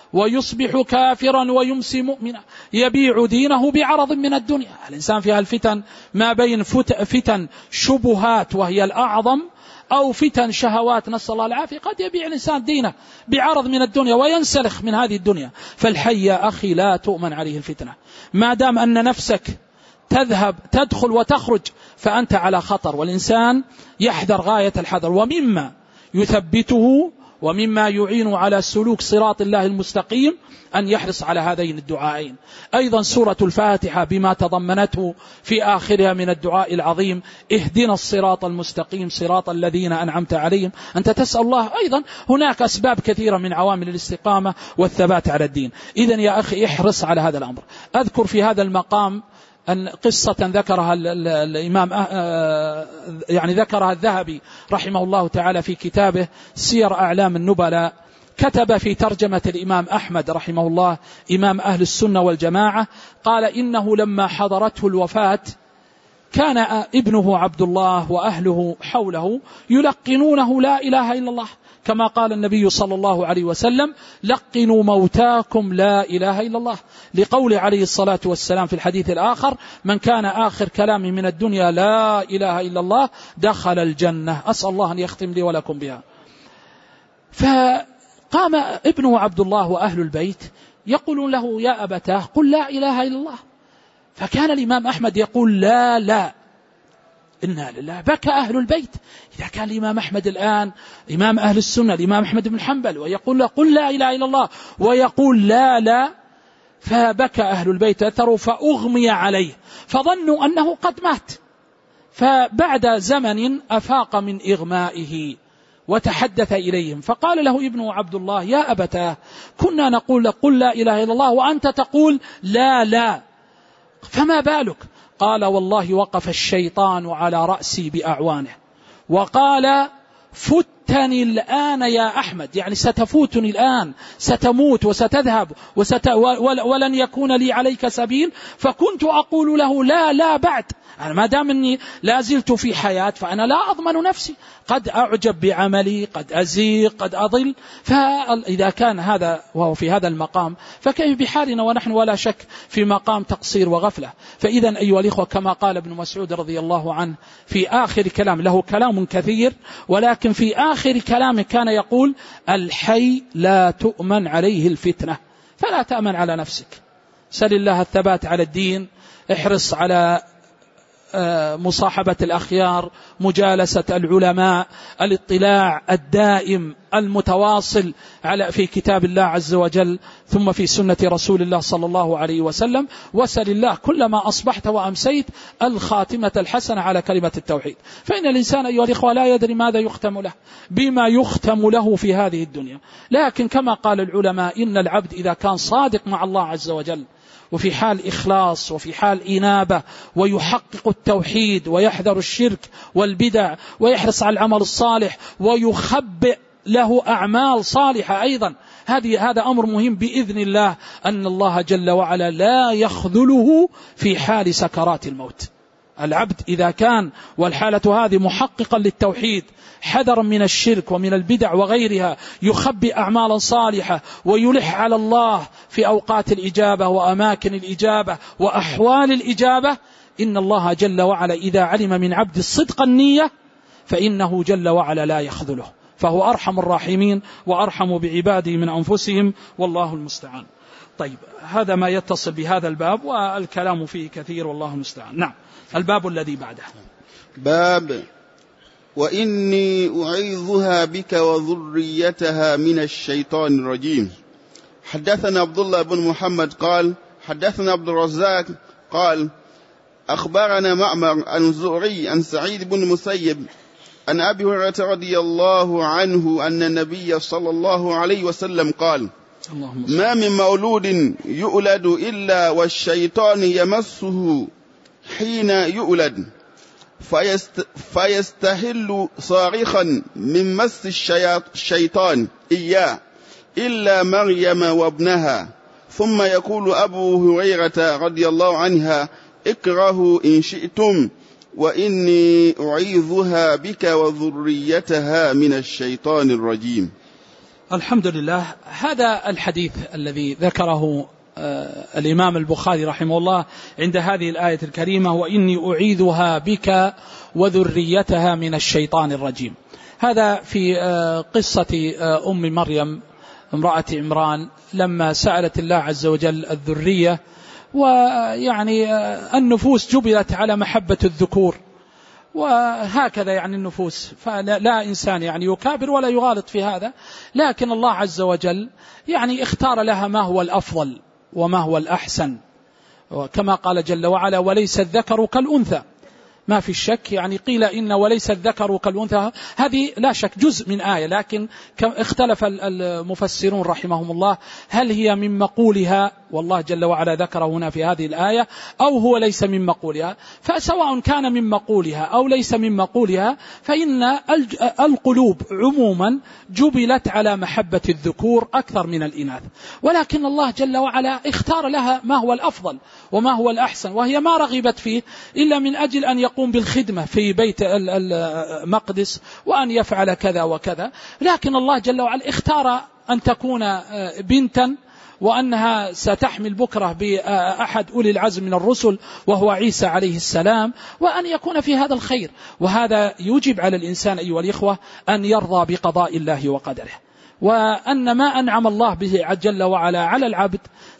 S1: ويصبح كافرا ويمسي مؤمنا، يبيع دينه بعرض من الدنيا. الإنسان في الفتن ما بين فتن شبهات وهي الأعظم أو فتن شهوات نسأل الله العافية، قد يبيع الإنسان دينه بعرض من الدنيا وينسلخ من هذه الدنيا. فالحي يا أخي لا تؤمن عليه الفتنة، ما دام أن نفسك تذهب تدخل وتخرج فأنت على خطر، والإنسان يحذر غاية الحذر. ومما يثبته ومما يعين على سلوك صراط الله المستقيم أن يحرص على هذين الدعائين. أيضا سورة الفاتحة بما تضمنته في آخرها من الدعاء العظيم: اهدنا الصراط المستقيم صراط الذين أنعمت عليهم. أنت تسأل الله. أيضا هناك أسباب كثيرة من عوامل الاستقامة والثبات على الدين. إذن يا أخي احرص على هذا الأمر. أذكر في هذا المقام أن قصة ذكرها الإمام يعني ذكرها الذهبي رحمه الله تعالى في كتابه سير أعلام النبلاء. كتب في ترجمة الإمام أحمد رحمه الله إمام أهل السنة والجماعة، قال: إنه لما حضرته الوفاة كان ابنه عبد الله وأهله حوله يلقنونه لا إله إلا الله، كما قال النبي صلى الله عليه وسلم: لقنوا موتاكم لا إله إلا الله، لقول عليه الصلاة والسلام في الحديث الآخر: من كان آخر كلامه من الدنيا لا إله إلا الله دخل الجنة. أسأل الله أن يختم لي ولكم بها. فقام ابنه عبد الله وأهل البيت يقولون له: يا أبتاه قل لا إله إلا الله. فكان الإمام أحمد يقول: لا لا، إنا لله. بكى أهل البيت. إذا كان الإمام أحمد الآن إمام أهل السنة الإمام أحمد بن حنبل ويقول له قل لا إله إلا الله ويقول لا لا، فبكى أهل البيت أثروا فأغمي عليه فظنوا أنه قد مات. فبعد زمن أفاق من إغمائه وتحدث إليهم فقال له ابنه عبد الله: يا أبتاه كنا نقول قل لا إله إلا الله وأنت تقول لا لا، فما بالك؟ قال: والله وقف الشيطان على رأسي بأعوانه وقال: فت فوتني الآن يا أحمد، يعني ستفوتني الآن، ستموت وستذهب ولن يكون لي عليك سبيل. فكنت أقول له لا بعد، أنا ما دام أني لا زلت في حياة فأنا لا أضمن نفسي، قد أعجب بعملي، قد أزيغ، قد أضل. فإذا كان هذا وهو في هذا المقام فكيف بحالنا ونحن ولا شك في مقام تقصير وغفلة. فإذا أيها الإخوة كما قال ابن مسعود رضي الله عنه في آخر كلام، له كلام كثير ولكن في آخر كلامه كان يقول: الحي لا تؤمن عليه الفتنة، فلا تأمن على نفسك، سل الله الثبات على الدين، احرص على مصاحبة الأخيار، مجالسة العلماء، الاطلاع الدائم المتواصل في كتاب الله عز وجل ثم في سنة رسول الله صلى الله عليه وسلم. وسل الله كلما أصبحت وأمسيت الخاتمة الحسنة على كلمة التوحيد، فإن الإنسان أيها الإخوة لا يدري ماذا يختم له، بما يختم له في هذه الدنيا. لكن كما قال العلماء إن العبد إذا كان صادق مع الله عز وجل وفي حال إخلاص وفي حال إنابة ويحقق التوحيد ويحذر الشرك والبدع ويحرص على العمل الصالح ويخبئ له أعمال صالحة أيضا، هذا أمر مهم بإذن الله، أن الله جل وعلا لا يخذله في حال سكرات الموت. العبد إذا كان والحالة هذه محققا للتوحيد حذرا من الشرك ومن البدع وغيرها، يخبئ أعمالا صالحة ويلح على الله في أوقات الإجابة وأماكن الإجابة وأحوال الإجابة، إن الله جل وعلا إذا علم من عبد الصدق النية فإنه جل وعلا لا يخذله، فهو أرحم الراحمين وأرحم بعباده من أنفسهم، والله المستعان. طيب، هذا ما يتصل بهذا الباب والكلام فيه كثير والله المستعان. نعم، الباب الذي بعده
S2: باب وإني أعيذها بك وذريتها من الشيطان الرجيم. حدثنا عبد الله بن محمد قال حدثنا عبد الرزاق قال أخبرنا معمر عن الزهري عن سعيد بن المسيب عن أبي هريرة رضي الله عنه أن النبي صلى الله عليه وسلم قال: ما من مولود يولد إلا والشيطان يمسه حين يولد فيستهل صارخا من مس الشيطان إياه إلا مريم وابنها. ثم يقول أبو هريرة رضي الله عنها: اكرهوا إن شئتم وإني أعيذها بك وذريتها من الشيطان الرجيم.
S1: الحمد لله. هذا الحديث الذي ذكره الإمام البخاري رحمه الله عند هذه الآية الكريمة: وإني أعيذها بك وذريتها من الشيطان الرجيم، هذا في قصة أم مريم امرأة عمران لما سألت الله عز وجل الذرية، ويعني النفوس جبلت على محبة الذكور، وهكذا يعني النفوس، فلا إنسان يعني يكابر ولا يغالط في هذا، لكن الله عز وجل يعني اختار لها ما هو الأفضل وما هو الأحسن، كما قال جل وعلا: وليس الذكر كالأنثى. ما في الشك يعني قيل إن وليس الذكر كالأنثى هذه لا شك جزء من آية، لكن اختلف المفسرون رحمهم الله هل هي من مقولها، والله جل وعلا ذكر هنا في هذه الآية، أو هو ليس من مقولها. فسواء كان من مقولها أو ليس من مقولها فإن القلوب عموما جبلت على محبة الذكور أكثر من الإناث، ولكن الله جل وعلا اختار لها ما هو الأفضل وما هو الأحسن، وهي ما رغبت فيه إلا من أجل أن يقوم بالخدمة في بيت المقدس وأن يفعل كذا وكذا، لكن الله جل وعلا اختار أن تكون بنتا وأنها ستحمل بكرة بأحد أولي العزم من الرسل وهو عيسى عليه السلام، وأن يكون في هذا الخير. وهذا يوجب على الإنسان أيها الإخوة أن يرضى بقضاء الله وقدره، وأن ما أنعم الله به جل وعلا على العبد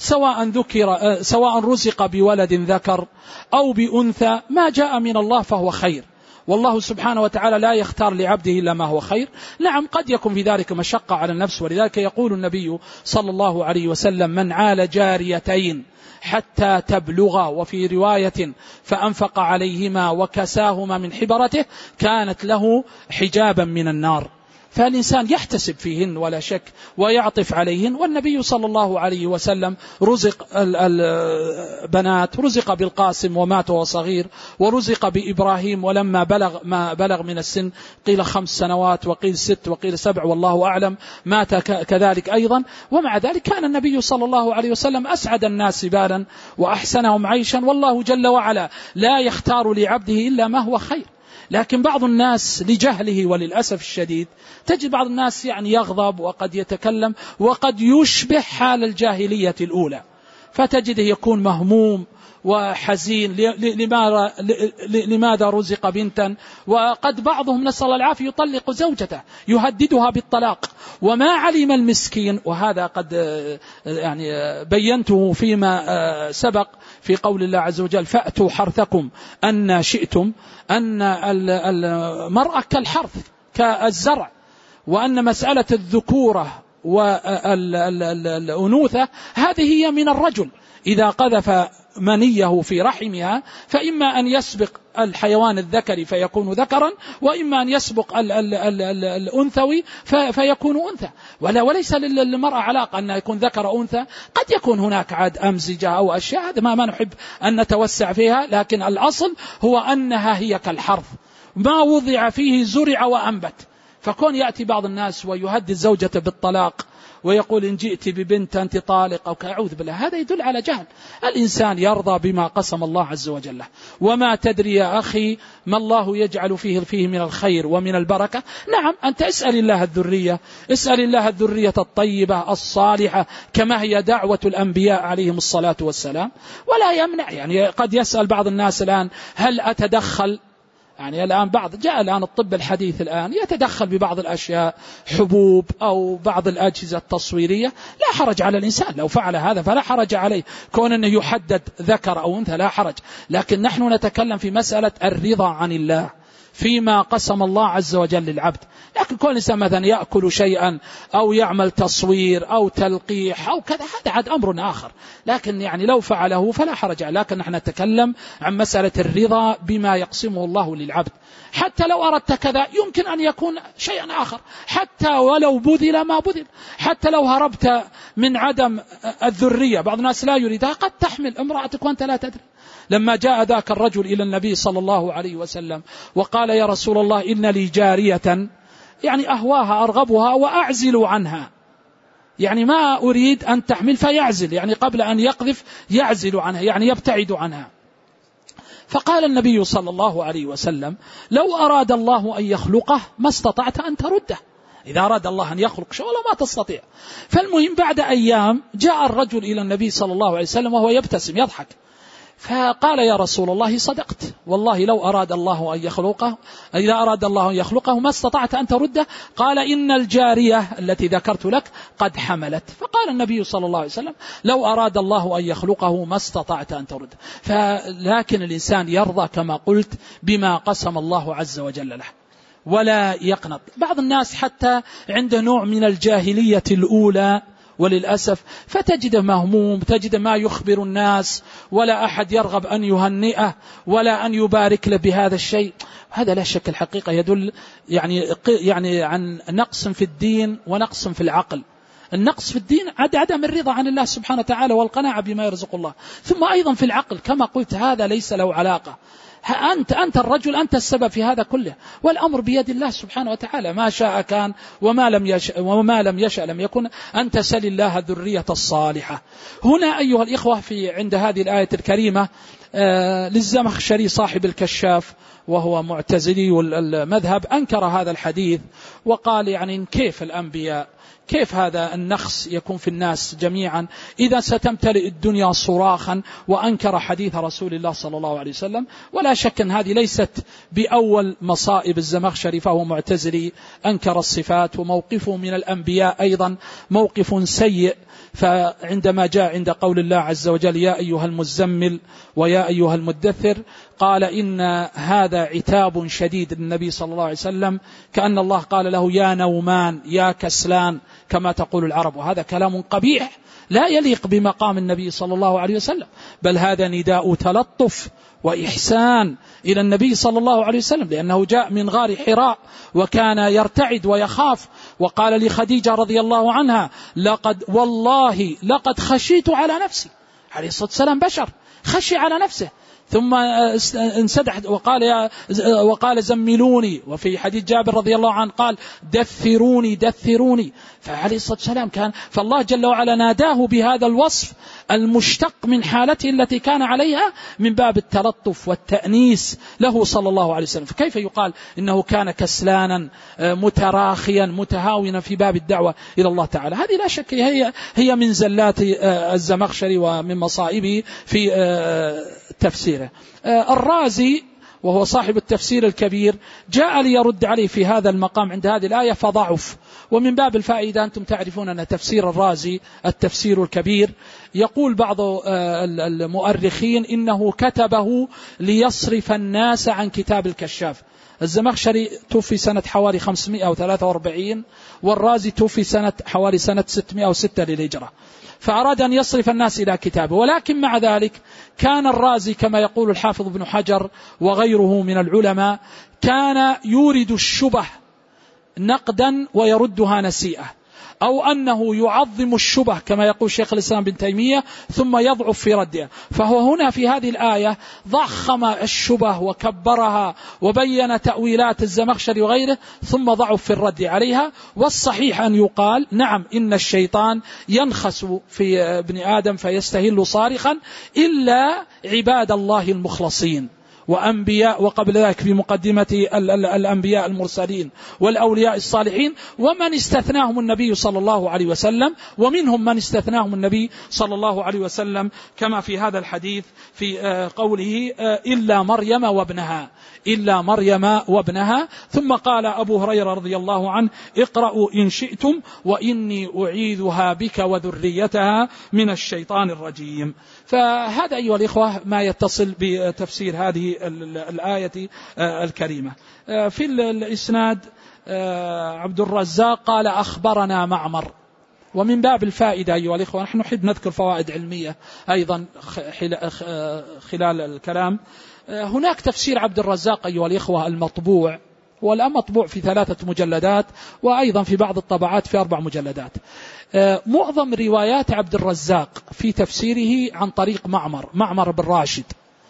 S1: سواء رزق بولد ذكر أو بأنثى، ما جاء من الله فهو خير، والله سبحانه وتعالى لا يختار لعبده إلا ما هو خير. نعم قد يكون في ذلك مشقة على النفس، ولذلك يقول النبي صلى الله عليه وسلم: من عال جاريتين حتى تبلغا، وفي رواية فأنفق عليهما وكساهما من حبرته كانت له حجابا من النار. فالإنسان يحتسب فيهن ولا شك ويعطف عليهن. والنبي صلى الله عليه وسلم رزق البنات، رزق بالقاسم ومات وهو صغير، ورزق بإبراهيم ولما بلغ من السن قيل 5 سنوات وقيل 6 وقيل 7 والله أعلم مات كذلك أيضا. ومع ذلك كان النبي صلى الله عليه وسلم أسعد الناس بالا وأحسنهم عيشا، والله جل وعلا لا يختار لعبده إلا ما هو خير. لكن بعض الناس لجهله وللأسف الشديد تجد بعض الناس يعني يغضب وقد يتكلم وقد يشبه حال الجاهلية الأولى، فتجده يكون مهموم وحزين لماذا رزق بنتا، وقد بعضهم نسأل الله العافية يطلق زوجته يهددها بالطلاق وما علم المسكين. وهذا قد يعني بينته فيما سبق في قول الله عز وجل فأتوا حرثكم أن شئتم، أن المرأة كالحرث كالزرع، وأن مسألة الذكورة والأنوثة هذه هي من الرجل، إذا قذف منيه في رحمها فإما أن يسبق الحيوان الذكري فيكون ذكرا، وإما أن يسبق الأنثوي فيكون أنثى، وليس للمرأة علاقة أن يكون ذكر أو أنثى. قد يكون هناك عاد أمزجة أو أشياء، هذا ما نحب أن نتوسع فيها، لكن الأصل هو أنها هي كالحرث ما وضع فيه زرع وأنبت. فكون يأتي بعض الناس ويهدد زوجته بالطلاق ويقول إن جئت ببنت أنت طالق أو كأعوذ بالله، هذا يدل على جهل. الإنسان يرضى بما قسم الله عز وجل، وما تدري يا أخي ما الله يجعل فيه من الخير ومن البركة. نعم أنت اسأل الله الذرية، اسأل الله الذرية الطيبة الصالحة كما هي دعوة الأنبياء عليهم الصلاة والسلام، ولا يمنع. يعني قد يسأل بعض الناس الآن هل أتدخل، يعني الآن جاء الآن الطب الحديث الآن يتدخل ببعض الأشياء، حبوب أو بعض الأجهزة التصويرية، لا حرج على الإنسان لو فعل هذا، فلا حرج عليه كون أنه يحدد ذكر أو أنثى، لا حرج. لكن نحن نتكلم في مسألة الرضا عن الله فيما قسم الله عز وجل للعبد. لكن كل إنسان مثلا يأكل شيئا أو يعمل تصوير أو تلقيح أو كذا، هذا عاد أمر آخر، لكن يعني لو فعله فلا حرج. لكن نحن نتكلم عن مسألة الرضا بما يقسمه الله للعبد. حتى لو أردت كذا يمكن أن يكون شيئا آخر، حتى ولو بذل ما بذل، حتى لو هربت من عدم الذرية، بعض الناس لا يريدها، قد تحمل امرأتك وأنت لا تدري. لما جاء ذاك الرجل إلى النبي صلى الله عليه وسلم وقال يا رسول الله إن لي جارية يعني أهواها أرغبها وأعزل عنها، يعني ما أريد أن تحمل فيعزل، يعني قبل أن يقذف يعزل عنها، يعني يبتعد عنها. فقال النبي صلى الله عليه وسلم لو أراد الله أن يخلقه ما استطعت أن ترده، إذا أراد الله أن يخلق شيء ما تستطيع. فالمهم بعد أيام جاء الرجل إلى النبي صلى الله عليه وسلم وهو يبتسم يضحك، فقال يا رسول الله صدقت، والله لو أراد الله أن يخلقه، إذا أراد الله أن يخلقه ما استطعت أن ترده. قال إن الجارية التي ذكرت لك قد حملت. فقال النبي صلى الله عليه وسلم لو أراد الله أن يخلقه ما استطعت أن ترده. لكن الإنسان يرضى كما قلت بما قسم الله عز وجل له ولا يقنط. بعض الناس حتى عنده نوع من الجاهلية الأولى وللأسف، فتجد مهموم، تجد ما يخبر الناس ولا أحد يرغب أن يهنئه ولا أن يبارك له بهذا الشيء. هذا لا شك الحقيقة يدل يعني عن نقص في الدين ونقص في العقل. النقص في الدين عدم الرضا عن الله سبحانه وتعالى والقناعة بما يرزق الله، ثم أيضا في العقل كما قلت هذا ليس له علاقة، أنت الرجل أنت السبب في هذا كله، والأمر بيد الله سبحانه وتعالى، ما شاء كان وما لم يشأ لم يكن. أنت سل الله الذرية الصالحة. هنا أيها الإخوة عند هذه الآية الكريمة للزمخشري صاحب الكشاف وهو معتزلي المذهب أنكر هذا الحديث وقال يعني كيف الأنبياء، كيف هذا النقص يكون في الناس جميعا إذا ستمتلئ الدنيا صراخا، وأنكر حديث رسول الله صلى الله عليه وسلم. ولا شك أن هذه ليست بأول مصائب الزمخشري، فهو معتزلي أنكر الصفات، وموقفه من الأنبياء أيضا موقف سيء. فعندما جاء عند قول الله عز وجل يا أيها المزمل ويا أيها المدثر قال إن هذا عتاب شديد للنبي صلى الله عليه وسلم، كأن الله قال له يا نومان يا كسلان كما تقول العرب، وهذا كلام قبيح لا يليق بمقام النبي صلى الله عليه وسلم، بل هذا نداء تلطف وإحسان إلى النبي صلى الله عليه وسلم، لأنه جاء من غار حراء وكان يرتعد ويخاف، وقال لخديجة رضي الله عنها: والله لقد خشيت على نفسي. عليه الصلاة والسلام بشر، خشي على نفسه، ثم انسدح وقال زملوني. وفي حديث جابر رضي الله عنه قال: دثروني دثروني. فعليه الصلاة والسلام فالله جل وعلا ناداه بهذا الوصف المشتق من حالته التي كان عليها من باب التلطف والتأنيس له صلى الله عليه وسلم. فكيف يقال إنه كان كسلانا متراخيا متهاونا في باب الدعوة إلى الله تعالى؟ هذه لا شك هي من زلات الزمخشري ومن مصائبه في تفسيره. الرازي وهو صاحب التفسير الكبير جاء ليرد عليه في هذا المقام عند هذه الآية فضعف. ومن باب الفائدة أنتم تعرفون أن تفسير الرازي التفسير الكبير يقول بعض المؤرخين إنه كتبه ليصرف الناس عن كتاب الكشاف. الزمخشري توفي سنة حوالي 543 والرازي توفي حوالي سنة 606 للهجرة، فأراد أن يصرف الناس إلى كتابه. ولكن مع ذلك كان الرازي كما يقول الحافظ ابن حجر وغيره من العلماء كان يورد الشبه نقدا ويردها نسيئة، أو أنه يعظم الشبه كما يقول شيخ الإسلام بن تيمية ثم يضعف في ردها. فهو هنا في هذه الآية ضخم الشبه وكبرها وبين تأويلات الزمخشري وغيره ثم ضعف في الرد عليها. والصحيح أن يقال نعم إن الشيطان ينخس في ابن آدم فيستهل صارخا إلا عباد الله المخلصين وأنبياء، وقبل ذلك في مقدمة الأنبياء المرسلين والأولياء الصالحين، ومن استثناهم النبي صلى الله عليه وسلم، ومنهم من استثناهم النبي صلى الله عليه وسلم كما في هذا الحديث في قوله إلا مريم وابنها، إلا مريم وابنها. ثم قال أبو هريرة رضي الله عنه: اقرأوا إن شئتم وإني أعيذها بك وذريتها من الشيطان الرجيم. فهذا أيها الإخوة ما يتصل بتفسير هذه الآية الكريمة. في الإسناد عبد الرزاق قال: أخبرنا معمر. ومن باب الفائدة أيها الإخوة، نحن نحب نذكر فوائد علمية أيضا خلال الكلام. هناك تفسير عبد الرزاق أيها الإخوة المطبوع، والآن مطبوع في 3 مجلدات، وأيضا في بعض الطبعات في 4 مجلدات. معظم روايات عبد الرزاق في تفسيره عن طريق معمر بن راشد،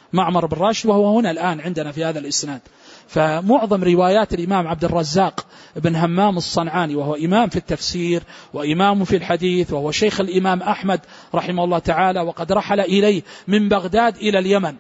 S1: وهو هنا الآن عندنا في هذا الإسناد. فمعظم روايات الإمام عبد الرزاق بن همام الصنعاني، وهو إمام في التفسير وإمام في الحديث، وهو شيخ الإمام أحمد رحمه الله تعالى، وقد رحل إليه من بغداد إلى اليمن،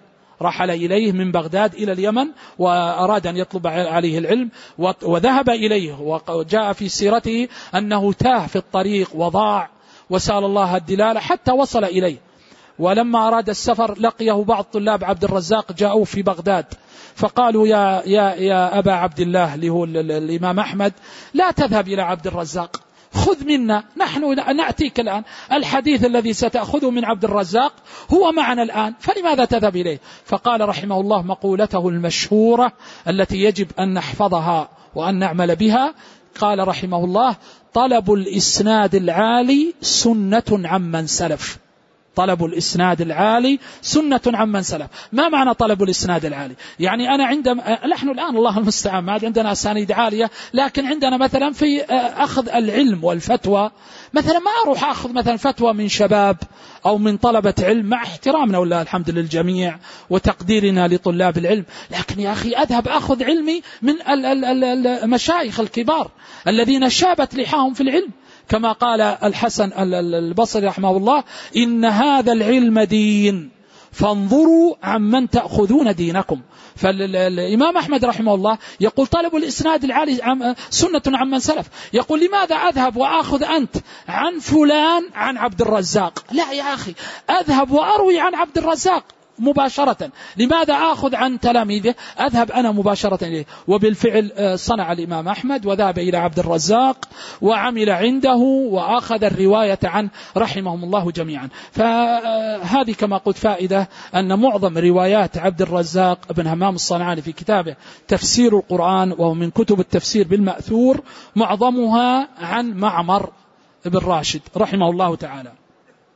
S1: وأراد أن يطلب عليه العلم وذهب إليه، وجاء في سيرته أنه تاه في الطريق وضاع وسأل الله الدلالة حتى وصل إليه. ولما أراد السفر لقيه بعض طلاب عبد الرزاق جاءوا في بغداد فقالوا: يا أبا عبد الله، اللي هو الإمام أحمد، لا تذهب إلى عبد الرزاق، خذ منا، نحن نأتيك الآن، الحديث الذي ستأخذه من عبد الرزاق هو معنا الآن، فلماذا تذهب إليه؟ فقال رحمه الله مقولته المشهورة التي يجب أن نحفظها وأن نعمل بها. قال رحمه الله: طلب الإسناد العالي سنة عمن سلف. طلب الإسناد العالي سنة عمن سلف. ما معنى طلب الإسناد العالي؟ يعني أنا نحن الآن الله المستعان ما عندنا أسانيد عالية، لكن عندنا مثلا في أخذ العلم والفتوى، مثلا ما أروح أخذ مثلا فتوى من شباب أو من طلبة علم، مع احترامنا والله الحمد للجميع وتقديرنا لطلاب العلم، لكن يا أخي أذهب أخذ علمي من المشايخ الكبار الذين شابت لحاهم في العلم، كما قال الحسن البصري رحمه الله: إن هذا العلم دين فانظروا عمن تأخذون دينكم. فالإمام أحمد رحمه الله يقول: طلب الإسناد العالي سنة عمن سلف. يقول: لماذا أذهب وأخذ أنت عن فلان عن عبد الرزاق؟ لا يا أخي، أذهب وأروي عن عبد الرزاق مباشرة. لماذا أخذ عن تلاميذه؟ أذهب أنا مباشرة إليه. وبالفعل صنع الإمام أحمد وذهب إلى عبد الرزاق وعمل عنده وأخذ الرواية عنه رحمهم الله جميعا. فهذه كما قلت فائدة أن معظم روايات عبد الرزاق بن همام الصنعاني في كتابه تفسير القرآن، وهو من كتب التفسير بالمأثور، معظمها عن معمر بن راشد رحمه الله تعالى.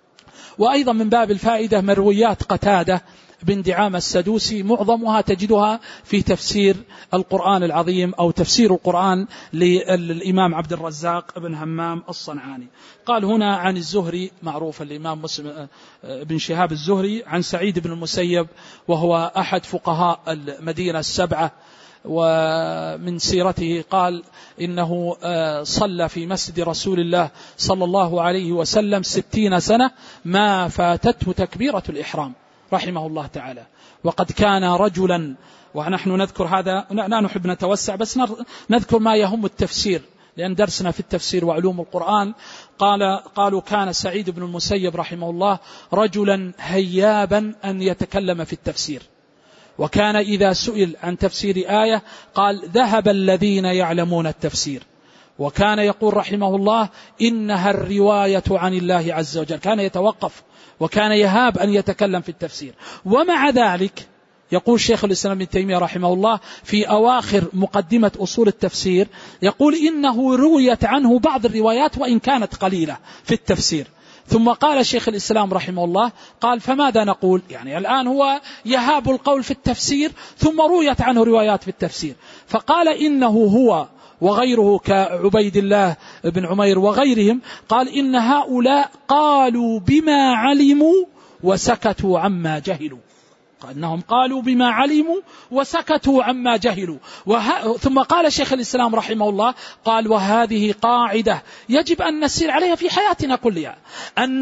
S1: وأيضا من باب الفائدة مرويات قتادة بن دعامة السدوسي معظمها تجدها في تفسير القرآن العظيم أو تفسير القرآن للإمام عبد الرزاق بن همام الصنعاني. قال هنا عن الزهري، معروف الإمام مسلم بن شهاب الزهري، عن سعيد بن المسيب وهو أحد فقهاء المدينة السبعة، ومن سيرته قال إنه صلى في مسجد رسول الله صلى الله عليه وسلم 60 سنة ما فاتته تكبيرة الإحرام رحمه الله تعالى. وقد كان رجلا، ونحن نذكر هذا لا نحب نتوسع بس نذكر ما يهم التفسير لأن درسنا في التفسير وعلوم القرآن. قالوا كان سعيد بن المسيب رحمه الله رجلا هيابا أن يتكلم في التفسير، وكان إذا سئل عن تفسير آية قال ذهب الذين يعلمون التفسير، وكان يقول رحمه الله إنها الرواية عن الله عز وجل، كان يتوقف وكان يهاب أن يتكلم في التفسير. ومع ذلك يقول شيخ الإسلام ابن تيمية رحمه الله في أواخر مقدمة أصول التفسير، يقول إنه رويت عنه بعض الروايات وإن كانت قليلة في التفسير. ثم قال شيخ الإسلام رحمه الله قال فماذا نقول؟ يعني الآن هو يهاب القول في التفسير ثم رويت عنه روايات في التفسير، فقال إنه هو وغيره كعبيد الله بن عمير وغيرهم، قال إن هؤلاء قالوا بما علموا وسكتوا عما جهلوا، أنهم قالوا بما علموا وسكتوا عما جهلوا. ثم قال شيخ الإسلام رحمه الله قال وهذه قاعدة يجب أن نسير عليها في حياتنا كلها، أن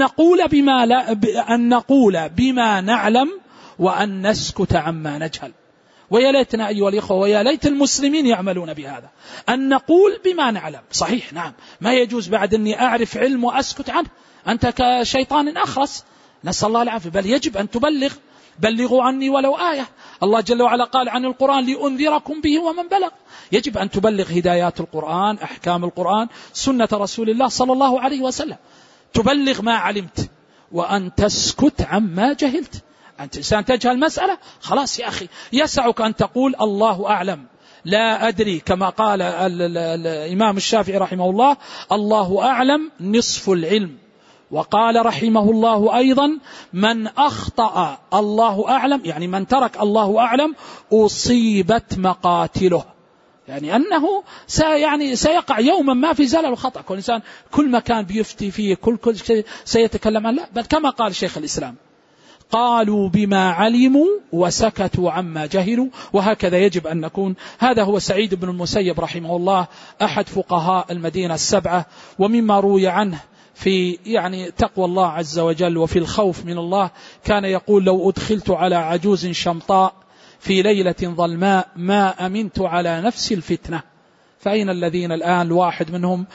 S1: نقول بما نعلم وأن نسكت عما نجهل. ويا ليتنا أيها الإخوة ويا ليت المسلمين يعملون بهذا، أن نقول بما نعلم. صحيح نعم، ما يجوز بعد أني أعرف علم وأسكت عنه، أنت كشيطان أخرس، نسأل الله العافية. بل يجب أن تبلغ، بلغوا عني ولو آية. الله جل وعلا قال عن القرآن لأنذركم به ومن بلغ. يجب أن تبلغ هدايات القرآن، أحكام القرآن، سنة رسول الله صلى الله عليه وسلم، تبلغ ما علمت وأن تسكت عما جهلت. أنت إنسان تجهل مسألة، خلاص يا أخي يسعك أن تقول الله أعلم لا أدري، كما قال الإمام الشافعي رحمه الله الله أعلم نصف العلم. وقال رحمه الله أيضا من أخطأ الله أعلم، يعني من ترك الله أعلم أصيبت مقاتله، يعني أنه سيقع يوما ما في زلل وخطأ. كل إنسان كل مكان بيفتي فيه كل شيء سيتكلم عنه، لا، بل كما قال شيخ الإسلام قالوا بما علموا وسكتوا عما جهلوا. وهكذا يجب أن نكون. هذا هو سعيد بن المسيب رحمه الله أحد فقهاء المدينة السبعة، ومما روي عنه في تقوى الله عز وجل وفي الخوف من الله كان يقول لو أدخلت على عجوز شمطاء في ليلة ظلماء ما أمنت على نفس الفتنة. فأين الذين الآن الواحد منهم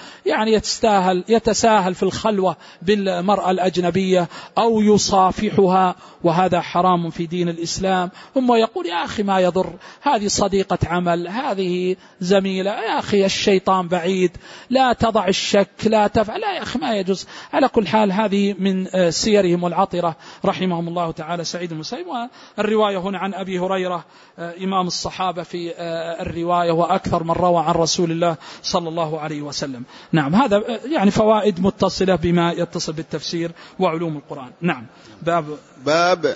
S1: يتساهل في الخلوة بالمرأة الأجنبية أو يصافحها، وهذا حرام في دين الإسلام. ثم يقول يا أخي ما يضر، هذه صديقة عمل، هذه زميلة، يا أخي الشيطان بعيد، لا تضع الشك، لا تفعل، لا يا أخي ما يجوز. على كل حال هذه من سيرهم العطرة رحمهم الله تعالى سعيد المسيب. والرواية هنا عن أبي هريرة إمام الصحابة في الرواية وأكثر من روى عن رسول الله صلى الله عليه وسلم. نعم، هذا فوائد متصلة بما يتصل بالتفسير وعلوم القرآن. نعم.
S2: باب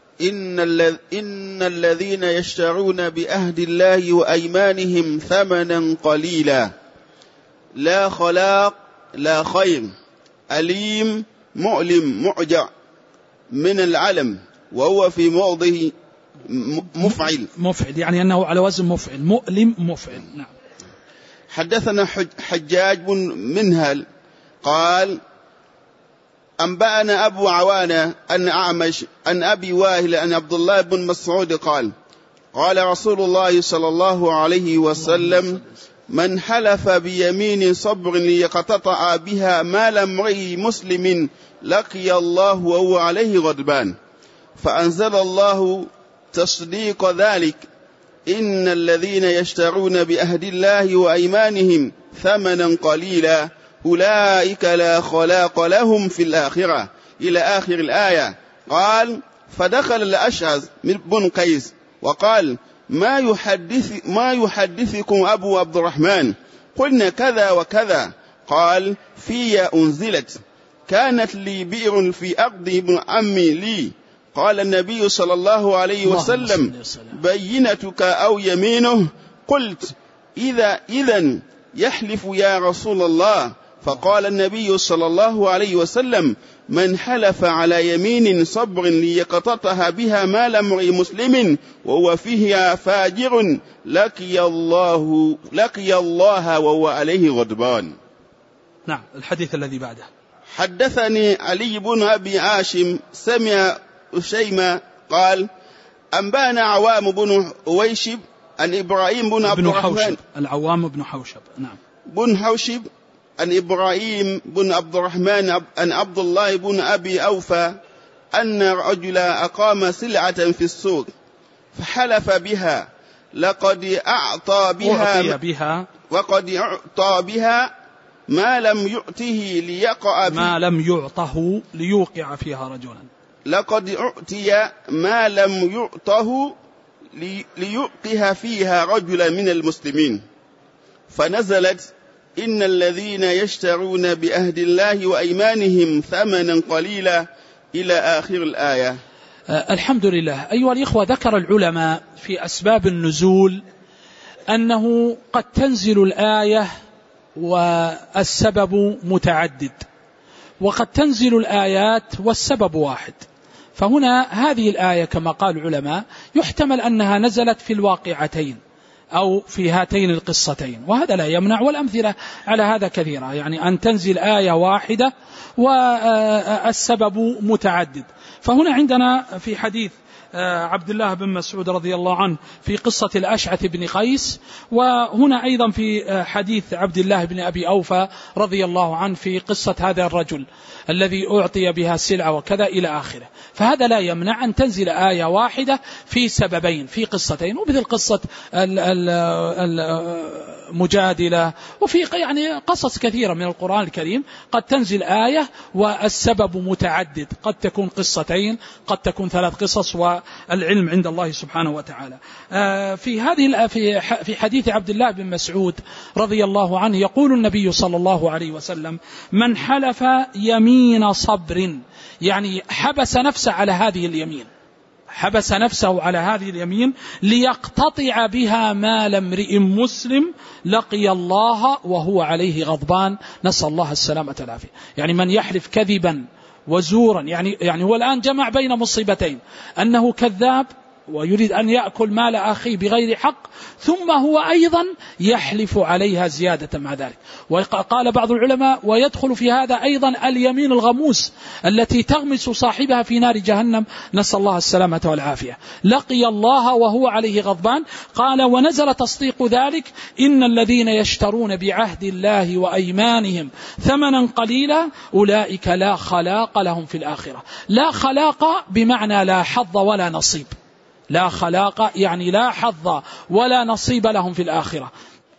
S2: إن الذين يشترون بعهد الله وأيمانهم ثمنا قليلا لا خلاق لا خير أليم مؤلم معجع من العلم، وهو في موضع مفعل،
S1: يعني أنه على وزن مفعل، مؤلم مفعل. نعم.
S2: حدثنا حجاج بن منهل قال أنبأنا أبو عوانة أن أعمش أن أبي واهل أن عبد الله بن مسعود قال قال رسول الله صلى الله عليه وسلم من حلف بيمين صبر ليقتطع بها مال امرئ مسلم لقي الله وهو عليه غضبان، فأنزل الله تصديق ذلك إن الذين يشترون بعهد الله وأيمانهم ثمنا قليلا أولئك لا خلاق لهم في الآخرة إلى آخر الآية. قال فدخل الأشعث بن قيس وقال ما يحدثكم أبو عبد الرحمن؟ قلنا كذا وكذا. قال في أنزلت كانت لي بئر في أرض ابن عمي لي. قال النبي صلى الله عليه وسلم: بينتك أو يمينه؟ قلت: إذن يحلف يا رسول الله. فقال النبي صلى الله عليه وسلم: من حلف على يمين صبر ليقتطها بها مال امرئ مسلم وهو فيها فاجر لقي الله وهو عليه غضبان.
S1: نعم. الحديث الذي بعده:
S2: حدثني علي بن أبي عاشم سمع أشيمة قال: أنبانا عوام بن أويشب عن إبراهيم بن عبد الرحمن.
S1: العوام بن حوشب. نعم.
S2: بن حوشب عن إبراهيم بن عبد الرحمن عن عبد الله بن أبي أوفى أن رجلا أقام سلعة في السوق فحلف بها وقد أعطى بها ما لم يعطه
S1: ليوقع فيها رجلا.
S2: لقد أعطي ما لم يعطه ليوقع فيها رجلا من المسلمين، فنزلت: إن الذين يشترون بعهد الله وأيمانهم ثمنا قليلا إلى آخر الآية.
S1: الحمد لله. أيها الإخوة، ذكر العلماء في أسباب النزول أنه قد تنزل الآية والسبب متعدد، وقد تنزل الآيات والسبب واحد. فهنا هذه الآية كما قال العلماء يحتمل أنها نزلت في الواقعتين أو في هاتين القصتين، وهذا لا يمنع، والأمثلة على هذا كثيرة، يعني أن تنزل آية واحدة والسبب متعدد. فهنا عندنا في حديث عبد الله بن مسعود رضي الله عنه في قصة الأشعث بن قيس، وهنا أيضا في حديث عبد الله بن أبي أوفى رضي الله عنه في قصة هذا الرجل الذي أعطي بها السلعة وكذا إلى آخره. فهذا لا يمنع أن تنزل آية واحدة في سببين في قصتين، ومثل قصة المجادلة، وفي يعني قصص كثيرة من القرآن الكريم قد تنزل آية والسبب متعدد، قد تكون قصتين، قد تكون 3 قصص، والعلم عند الله سبحانه وتعالى. في حديث عبد الله بن مسعود رضي الله عنه يقول النبي صلى الله عليه وسلم: من حلف يمين صبر، يعني حبس نفسه على هذه اليمين، حبس نفسه على هذه اليمين ليقتطع بها مال امرئ مسلم لقي الله وهو عليه غضبان، نسأل الله السلامة والعافية. يعني من يحلف كذبا وزورا، يعني هو الآن جمع بين مصيبتين: أنه كذاب ويريد أن يأكل مال أخيه بغير حق، ثم هو أيضا يحلف عليها زيادة مع ذلك. وقال بعض العلماء: ويدخل في هذا أيضا اليمين الغموس التي تغمس صاحبها في نار جهنم، نسأل الله السلامة والعافية. لقي الله وهو عليه غضبان. قال: ونزل تصديق ذلك: إن الذين يشترون بعهد الله وأيمانهم ثمنا قليلا أولئك لا خلاق لهم في الآخرة. لا خلاق بمعنى لا حظ ولا نصيب، لا خلاق يعني لا حظ ولا نصيب لهم في الآخرة.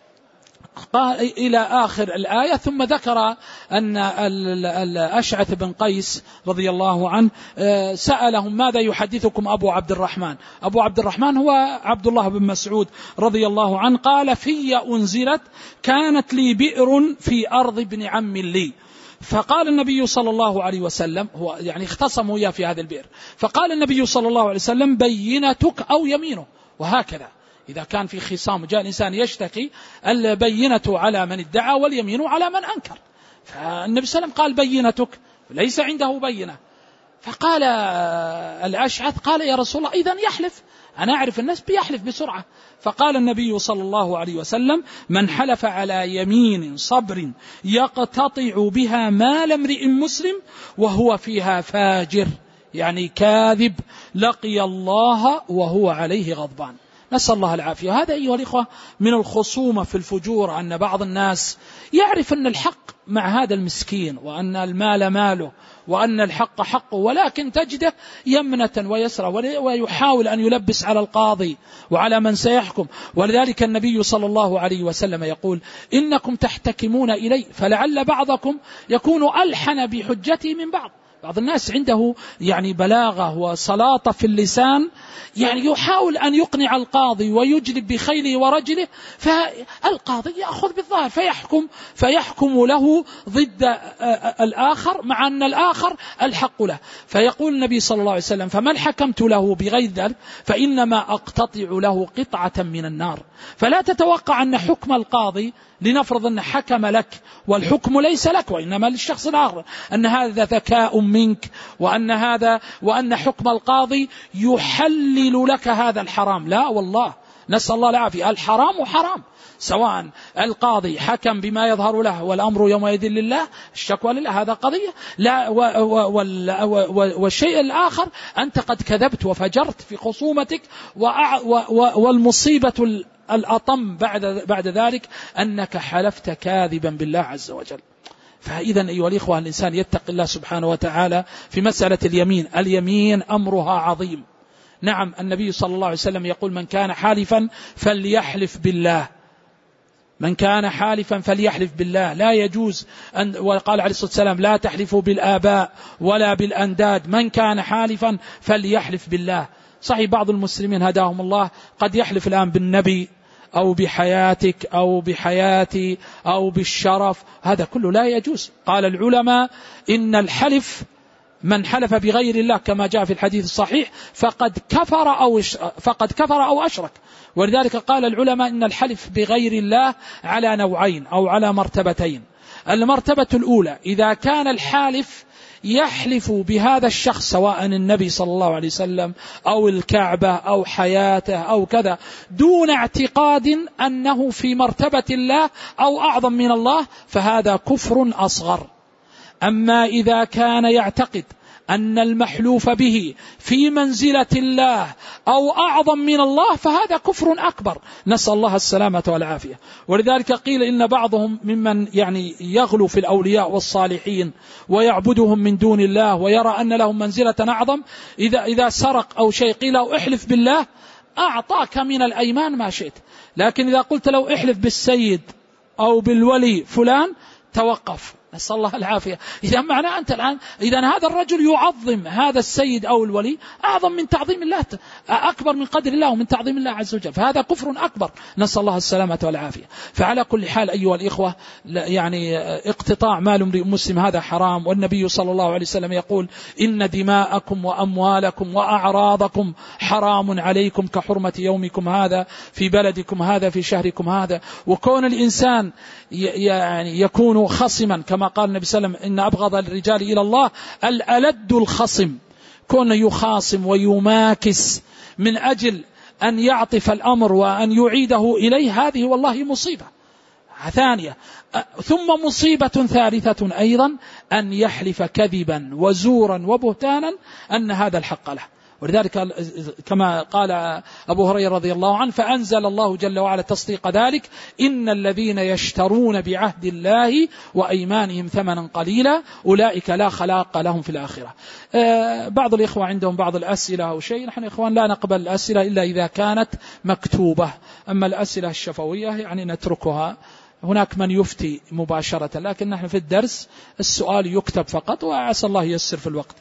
S1: قال إلى آخر الآية. ثم ذكر أن الأشعث بن قيس رضي الله عنه سألهم: ماذا يحدثكم أبو عبد الرحمن؟ أبو عبد الرحمن هو عبد الله بن مسعود رضي الله عنه. قال: في أنزلت كانت لي بئر في أرض ابن عم لي. فقال النبي صلى الله عليه وسلم، هو يعني اختصموا إياه في هذا البئر، فقال النبي صلى الله عليه وسلم: بينتك أو يمينه. وهكذا إذا كان في خصام جاء الإنسان يشتكي، البينة على من ادعى واليمين على من أنكر. فالنبي صلى الله عليه وسلم قال: بينتك، ليس عنده بينة. فقال الأشعث: قال يا رسول الله إذن يحلف، أنا أعرف الناس بيحلف بسرعة. فقال النبي صلى الله عليه وسلم: من حلف على يمين صبر يقتطع بها مال امرئ مسلم وهو فيها فاجر، يعني كاذب، لقي الله وهو عليه غضبان، نسأل الله العافية. هذا أيها الإخوة من الخصومة في الفجور، أن بعض الناس يعرف أن الحق مع هذا المسكين، وأن المال ماله، وأن الحق حقه، ولكن تجده يمنة ويسرى، ويحاول أن يلبس على القاضي وعلى من سيحكم. ولذلك النبي صلى الله عليه وسلم يقول: إنكم تحتكمون إلي فلعل بعضكم يكون ألحن بحجتي من بعض. بعض الناس عنده يعني بلاغة وسلاطة في اللسان، يعني يحاول أن يقنع القاضي ويجلب بخيله ورجله، فالقاضي يأخذ بالظاهر فيحكم له ضد الآخر، مع أن الآخر الحق له. فيقول النبي صلى الله عليه وسلم: فمن حكمت له بغير ذلك فإنما أقتطع له قطعة من النار. فلا تتوقع أن حكم القاضي، لنفرض أن حكم لك والحكم ليس لك وإنما للشخص الآخر، أن هذا ذكاء منك، وأن حكم القاضي يحلل لك هذا الحرام. لا والله، نسأل الله العافية. الحرام حرام، سواء القاضي حكم بما يظهر له والأمر يومئذ لله، الشكوى لله، هذا قضية. لا والشيء الآخر أنت قد كذبت وفجرت في خصومتك، والمصيبة الأطم بعد ذلك أنك حلفت كاذبا بالله عز وجل. فإذا أيها الإخوة، الإنسان يتقي الله سبحانه وتعالى في مسألة اليمين. اليمين أمرها عظيم. نعم، النبي صلى الله عليه وسلم يقول: من كان حالفا فليحلف بالله، من كان حالفا فليحلف بالله. لا يجوز وقال عليه الصلاة والسلام: لا تحلفوا بالآباء ولا بالأنداد، من كان حالفا فليحلف بالله. صحيح بعض المسلمين هداهم الله قد يحلف الآن بالنبي أو بحياتك أو بحياتي أو بالشرف، هذا كله لا يجوز. قال العلماء: إن الحلف، من حلف بغير الله كما جاء في الحديث الصحيح فقد كفر أو أشرك. ولذلك قال العلماء: إن الحلف بغير الله على نوعين أو على مرتبتين. المرتبة الأولى: إذا كان الحالف يحلف بهذا الشخص، سواء النبي صلى الله عليه وسلم أو الكعبة أو حياته أو كذا، دون اعتقاد أنه في مرتبة الله أو أعظم من الله، فهذا كفر أصغر. أما إذا كان يعتقد أن المحلوف به في منزلة الله أو أعظم من الله، فهذا كفر أكبر، نسأل الله السلامة والعافية. ولذلك قيل إن بعضهم ممن يعني يغلو في الأولياء والصالحين ويعبدهم من دون الله ويرى أن لهم منزلة أعظم، إذا سرق أو شيء قيل له: احلف بالله، أعطاك من الأيمان ما شئت. لكن إذا قلت له: احلف بالسيد أو بالولي فلان، توقف، نسأل الله العافية. إذا معنى أنت الآن، إذا هذا الرجل يعظم هذا السيد أو الولي أعظم من تعظيم الله، أكبر من قدر الله ومن تعظيم الله عز وجل، فهذا كفر أكبر، نسأل الله السلامة والعافية. فعلى كل حال أيها الإخوة، يعني اقتطاع مال امرئ مسلم هذا حرام. والنبي صلى الله عليه وسلم يقول: إن دماءكم وأموالكم وأعراضكم حرام عليكم كحرمة يومكم هذا في بلدكم هذا في شهركم هذا. وكون الإنسان يعني يكون خصما، كما قال النبي صلى الله عليه وسلم: إن أبغض الرجال إلى الله الألد الخصم، كون يخاصم ويماكس من أجل أن يعطف الأمر وأن يعيده إليه، هذه والله مصيبة ثانية. ثم مصيبة ثالثة أيضا: أن يحلف كذبا وزورا وبهتانا أن هذا الحق له. ولذلك كما قال أبو هريرة رضي الله عنه: فأنزل الله جل وعلا تصديق ذلك: إن الذين يشترون بعهد الله وأيمانهم ثمنا قليلا أولئك لا خلاق لهم في الآخرة. بعض الإخوة عندهم بعض الأسئلة أو شيء، نحن إخوان لا نقبل الأسئلة إلا إذا كانت مكتوبة، أما الأسئلة الشفوية يعني نتركها. هناك من يفتي مباشرة، لكن نحن في الدرس السؤال يكتب فقط، وعسى الله ييسر في الوقت.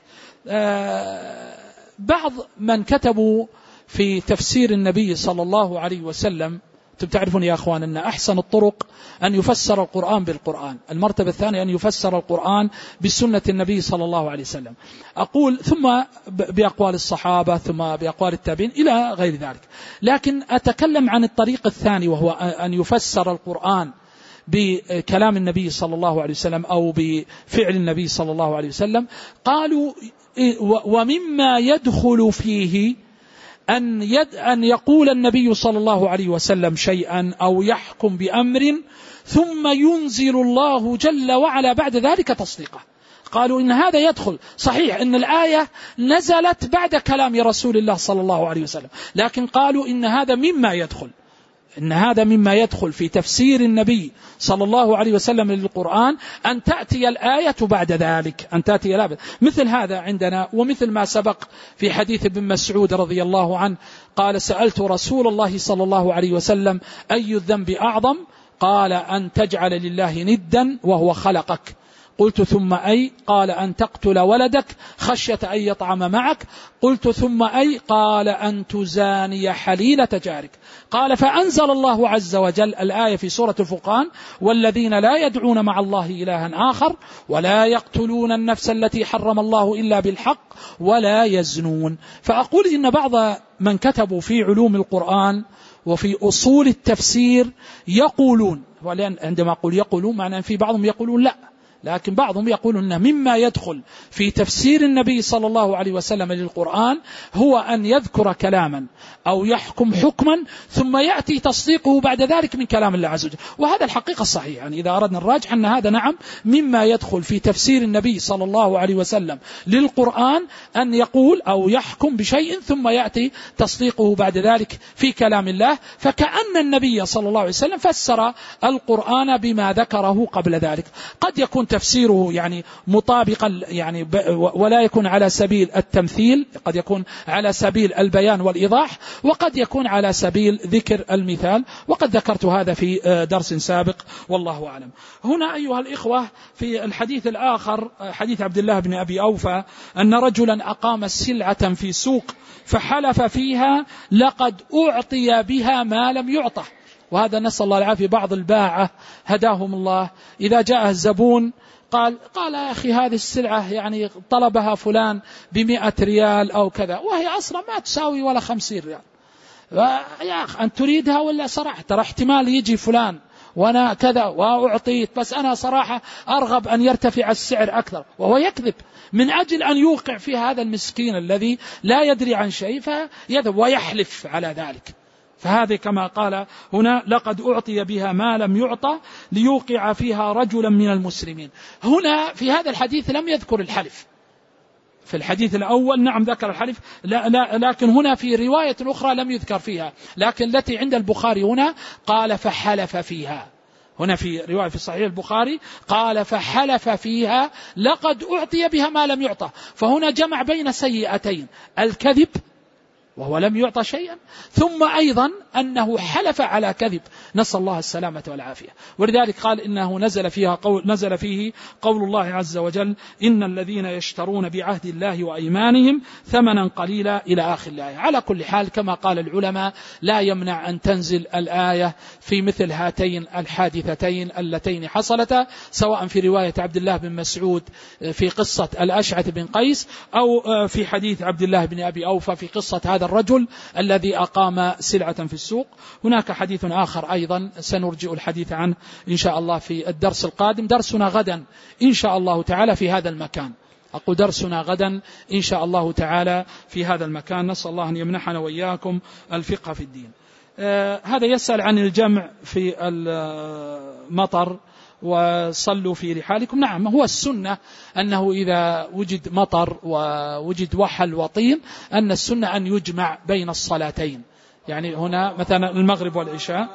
S1: بعض من كتبوا في تفسير النبي صلى الله عليه وسلم، تعرفون يا أخوان أن أحسن الطرق أن يفسر القرآن بالقرآن. المرتبة الثانية أن يفسر القرآن بسنة النبي صلى الله عليه وسلم. أقول ثم بأقوال الصحابة ثم بأقوال التابعين إلى غير ذلك. لكن أتكلم عن الطريق الثاني، وهو أن يفسر القرآن بكلام النبي صلى الله عليه وسلم أو بفعل النبي صلى الله عليه وسلم. قالوا: ومما يدخل فيه أن يقول النبي صلى الله عليه وسلم شيئا أو يحكم بأمر ثم ينزل الله جل وعلا بعد ذلك تصديقه. قالوا إن هذا يدخل. صحيح إن الآية نزلت بعد كلام رسول الله صلى الله عليه وسلم، لكن قالوا إن هذا مما يدخل في تفسير النبي صلى الله عليه وسلم للقرآن، أن تأتي الآية بعد ذلك، مثل هذا عندنا. ومثل ما سبق في حديث ابن مسعود رضي الله عنه قال: سألت رسول الله صلى الله عليه وسلم: أي الذنب أعظم؟ قال: أن تجعل لله ندا وهو خلقك. قلت ثم أي؟ قال أن تقتل ولدك خشية أن يطعم معك. قلت ثم أي؟ قال أن تزاني حليلة جارك. قال فأنزل الله عز وجل الآية في سورة الفرقان: والذين لا يدعون مع الله إلها آخر ولا يقتلون النفس التي حرم الله إلا بالحق ولا يزنون. فأقول إن بعض من كتبوا في علوم القرآن وفي أصول التفسير يقولون، ولأن عندما أقول يقولون معنى في بعضهم يقولون لا، لكن بعضهم يقولون أن مما يدخل في تفسير النبي صلى الله عليه وسلم للقرآن هو أن يذكر كلاما أو يحكم حكما ثم يأتي تصديقه بعد ذلك من كلام الله عز وجل. وهذا الحقيقة الصحيح، يعني إذا أردنا الراجح أن هذا نعم مما يدخل في تفسير النبي صلى الله عليه وسلم للقرآن، أن يقول أو يحكم بشيء ثم يأتي تصديقه بعد ذلك في كلام الله. فكأن النبي صلى الله عليه وسلم فسر القرآن بما ذكره قبل ذلك. قد يكون تفسيره يعني مطابقا يعني ولا يكون على سبيل التمثيل، قد يكون على سبيل البيان والإيضاح، وقد يكون على سبيل ذكر المثال، وقد ذكرت هذا في درس سابق والله أعلم. هنا أيها الإخوة في الحديث الآخر حديث عبد الله بن أبي أوفى أن رجلا أقام سلعة في سوق فحلف فيها لقد أعطي بها ما لم يعطه. وهذا نسأل الله العافية بعض الباعة هداهم الله إذا جاء الزبون قال يا أخي هذه السلعة يعني طلبها فلان ب100 ريال أو كذا، وهي أصلا ما تساوي ولا 50 ريال، يا أخي أن تريدها ولا صراحة؟ ترى احتمال يجي فلان وأنا كذا وأعطيت، بس أنا صراحة أرغب أن يرتفع السعر أكثر، وهو يكذب من أجل أن يوقع في هذا المسكين الذي لا يدري عن شيء فيذهب ويحلف على ذلك. فهذه كما قال هنا لقد أعطي بها ما لم يعطى ليوقع فيها رجلا من المسلمين. هنا في هذا الحديث لم يذكر الحلف، في الحديث الأول نعم ذكر الحلف، لكن هنا في رواية أخرى لم يذكر فيها، لكن التي عند البخاري هنا قال فحلف فيها. هنا في رواية في صحيح البخاري قال فحلف فيها لقد أعطي بها ما لم يعطى. فهنا جمع بين سيئتين: الكذب وهو لم يعطى شيئا، ثم أيضا أنه حلف على كذب، نسأل الله السلامة والعافية. ولذلك قال إنه نزل فيه قول الله عز وجل: إن الذين يشترون بعهد الله وأيمانهم ثمنا قليلا إلى آخر الآية. على كل حال كما قال العلماء لا يمنع أن تنزل الآية في مثل هاتين الحادثتين اللتين حصلتا، سواء في رواية عبد الله بن مسعود في قصة الأشعث بن قيس، أو في حديث عبد الله بن أبي أوفى في قصة هذا الرجل الذي أقام سلعة في السوق. هناك حديث آخر أيضا سنرجئ الحديث عنه إن شاء الله في الدرس القادم. درسنا غدا إن شاء الله تعالى في هذا المكان، أقول درسنا غدا إن شاء الله تعالى في هذا المكان. نسأل الله أن يمنحنا وإياكم الفقه في الدين. هذا يسأل عن الجمع في المطر وصلوا في رحالكم. نعم، هو السنة أنه إذا وجد مطر ووجد وحل وطين أن السنة أن يجمع بين الصلاتين، يعني هنا مثلا المغرب والعشاء.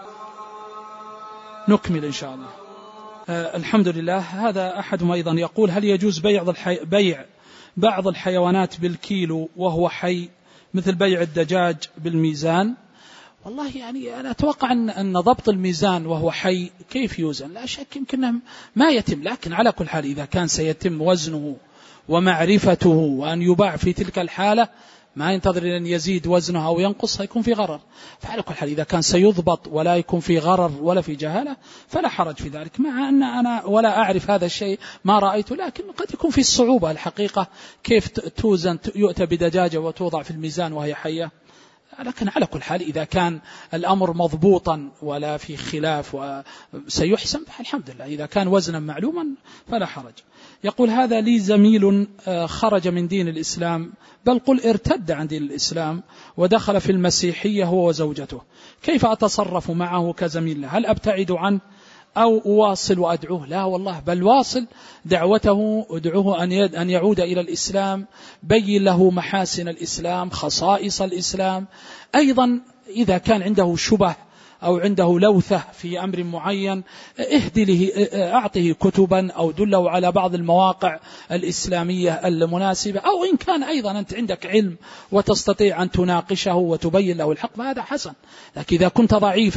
S1: نكمل إن شاء الله. الحمد لله. هذا أحدهم أيضا يقول: هل يجوز بيع بعض الحيوانات بالكيلو وهو حي، مثل بيع الدجاج بالميزان؟ والله يعني أنا أتوقع أن ضبط الميزان وهو حي كيف يوزن لا شك يمكن ما يتم، لكن على كل حال إذا كان سيتم وزنه ومعرفته وأن يباع في تلك الحالة ما ينتظر أن يزيد وزنه أو ينقص هيكون في غرر. فعلى كل حال إذا كان سيضبط ولا يكون في غرر ولا في جهالة فلا حرج في ذلك، مع أن أنا ولا أعرف هذا الشيء ما رأيته، لكن قد يكون في الصعوبة الحقيقة كيف توزن، يؤتى بدجاجة وتوضع في الميزان وهي حية. لكن على كل حال إذا كان الأمر مضبوطا ولا في خلاف وسيحسن فالحمد لله، إذا كان وزنا معلوما فلا حرج. يقول: هذا لي زميل خرج من دين الإسلام، بل قل ارتد عن دين الإسلام ودخل في المسيحية هو وزوجته، كيف أتصرف معه كزميل له؟ هل أبتعد عنه أو أواصل وأدعوه؟ لا والله، بل واصل دعوته، ادعوه أن يعود إلى الإسلام، بين له محاسن الإسلام، خصائص الإسلام. أيضا إذا كان عنده شبه أو عنده لوثة في أمر معين اهدي له، أعطه كتبا أو دله على بعض المواقع الإسلامية المناسبة، أو إن كان أيضا أنت عندك علم وتستطيع أن تناقشه وتبين له الحق فهذا حسن. لكن إذا كنت ضعيفا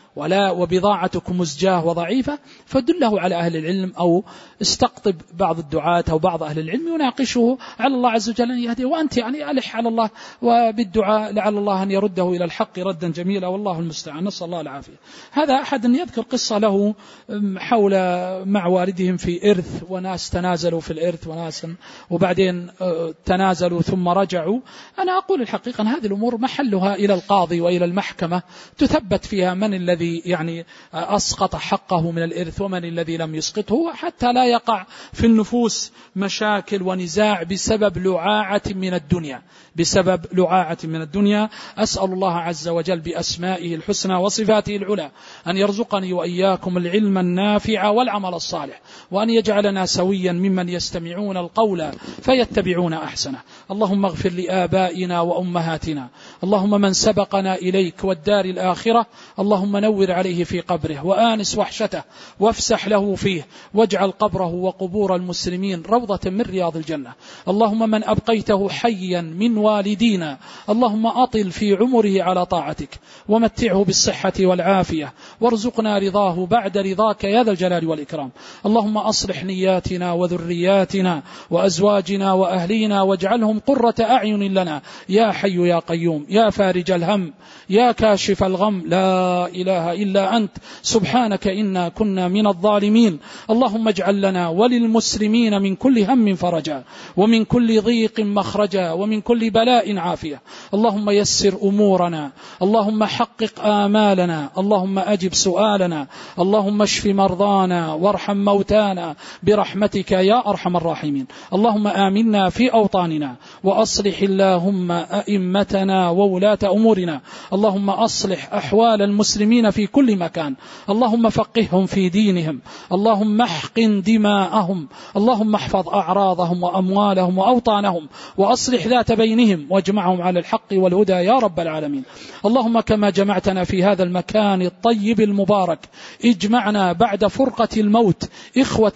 S1: وبضاعتكم مزجاة وضعيفة، فدله على أهل العلم، أو استقطب بعض الدعاة أو بعض أهل العلم يناقشه على الله عز وجل أن يهديه، وأنت يعني ألح على الله وبالدعاء لعل الله أن يرده إلى الحق ردا جميلا، والله المستعان، نسأل الله العافية. هذا أحد يذكر قصة له حول مع والدهم في إرث، وناس تنازلوا في الإرث وناس وبعدين تنازلوا ثم رجعوا. أنا أقول الحقيقة أن هذه الأمور محلها إلى القاضي وإلى المحكمة، تثبت فيها من الذي يعني أسقط حقه من الإرث ومن الذي لم يسقطه، حتى لا يقع في النفوس مشاكل ونزاع بسبب لعاعة من الدنيا، بسبب لعاعة من الدنيا. أسأل الله عز وجل بأسمائه الحسنى وصفاته العلى أن يرزقني وإياكم العلم النافع والعمل الصالح، وأن يجعلنا سويا ممن يستمعون القول فيتبعون أحسنه. اللهم اغفر لآبائنا وأمهاتنا، اللهم من سبقنا إليك والدار الآخرة، اللهم نور عليه في قبره وآنس وحشته وافسح له فيه، واجعل قبره وقبور المسلمين روضة من رياض الجنة. اللهم من أبقيته حيا من والدينا، اللهم أطل في عمره على طاعتك، ومتعه بالصحة والعافية، وارزقنا رضاه بعد رضاك يا ذا الجلال والإكرام. اللهم أصلح نياتنا وذرياتنا وأزواجنا وأهلينا، واجعلهم قرة أعين لنا يا حي يا قيوم، يا فارج الهم، يا كاشف الغم، لا إله إلا أنت، سبحانك إنا كنا من الظالمين. اللهم اجعل لنا وللمسلمين من كل هم فرجا، ومن كل ضيق مخرجا، ومن كل بلاء عافية. اللهم يسر أمورنا، اللهم حقق آمالنا، اللهم أجب سؤالنا، اللهم اشف مرضانا وارحم موتانا برحمتك يا أرحم الراحمين. اللهم آمنا في أوطاننا، وأصلح اللهم أئمتنا وولاة أمورنا. اللهم أصلح أحوال المسلمين في كل مكان، اللهم فقههم في دينهم، اللهم احقن دماءهم، اللهم احفظ أعراضهم وأموالهم وأوطانهم، وأصلح ذات بينهم، واجمعهم على الحق والهدى يا رب العالمين. اللهم كما جمعتنا في هذا المكان الطيب المبارك، اجمعنا بعد فرقة الموت إخوة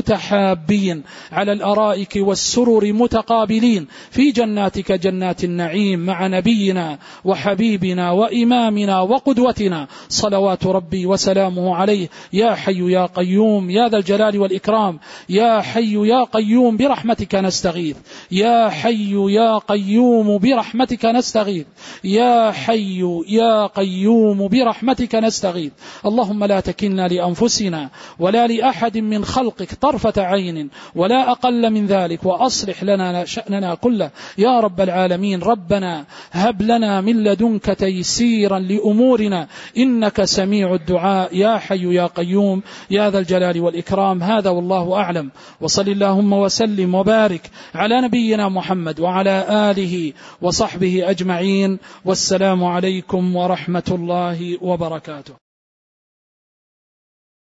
S1: متحابين على الأرائك والسرر متقابلين في جناتك جنات النعيم، مع نبينا وحبيبنا وإمامنا وقدوتنا صلوات ربي وسلامه عليه، يا حي يا قيوم يا ذا الجلال والإكرام. يا حي يا قيوم برحمتك نستغيث، يا حي يا قيوم برحمتك نستغيث، يا حي يا قيوم برحمتك نستغيث. اللهم لا تكلنا لأنفسنا ولا لأحد من خلقك طرفة عين ولا أقل من ذلك، وأصلح لنا شأننا كله يا رب العالمين. ربنا هب لنا من لدنك تيسيرا لأمورنا إنك سميع الدعاء، يا حي يا قيوم يا ذا الجلال والإكرام. هذا والله أعلم، وصل اللهم وسلم وبارك على نبينا محمد وعلى آله وصحبه أجمعين، والسلام عليكم ورحمة الله وبركاته.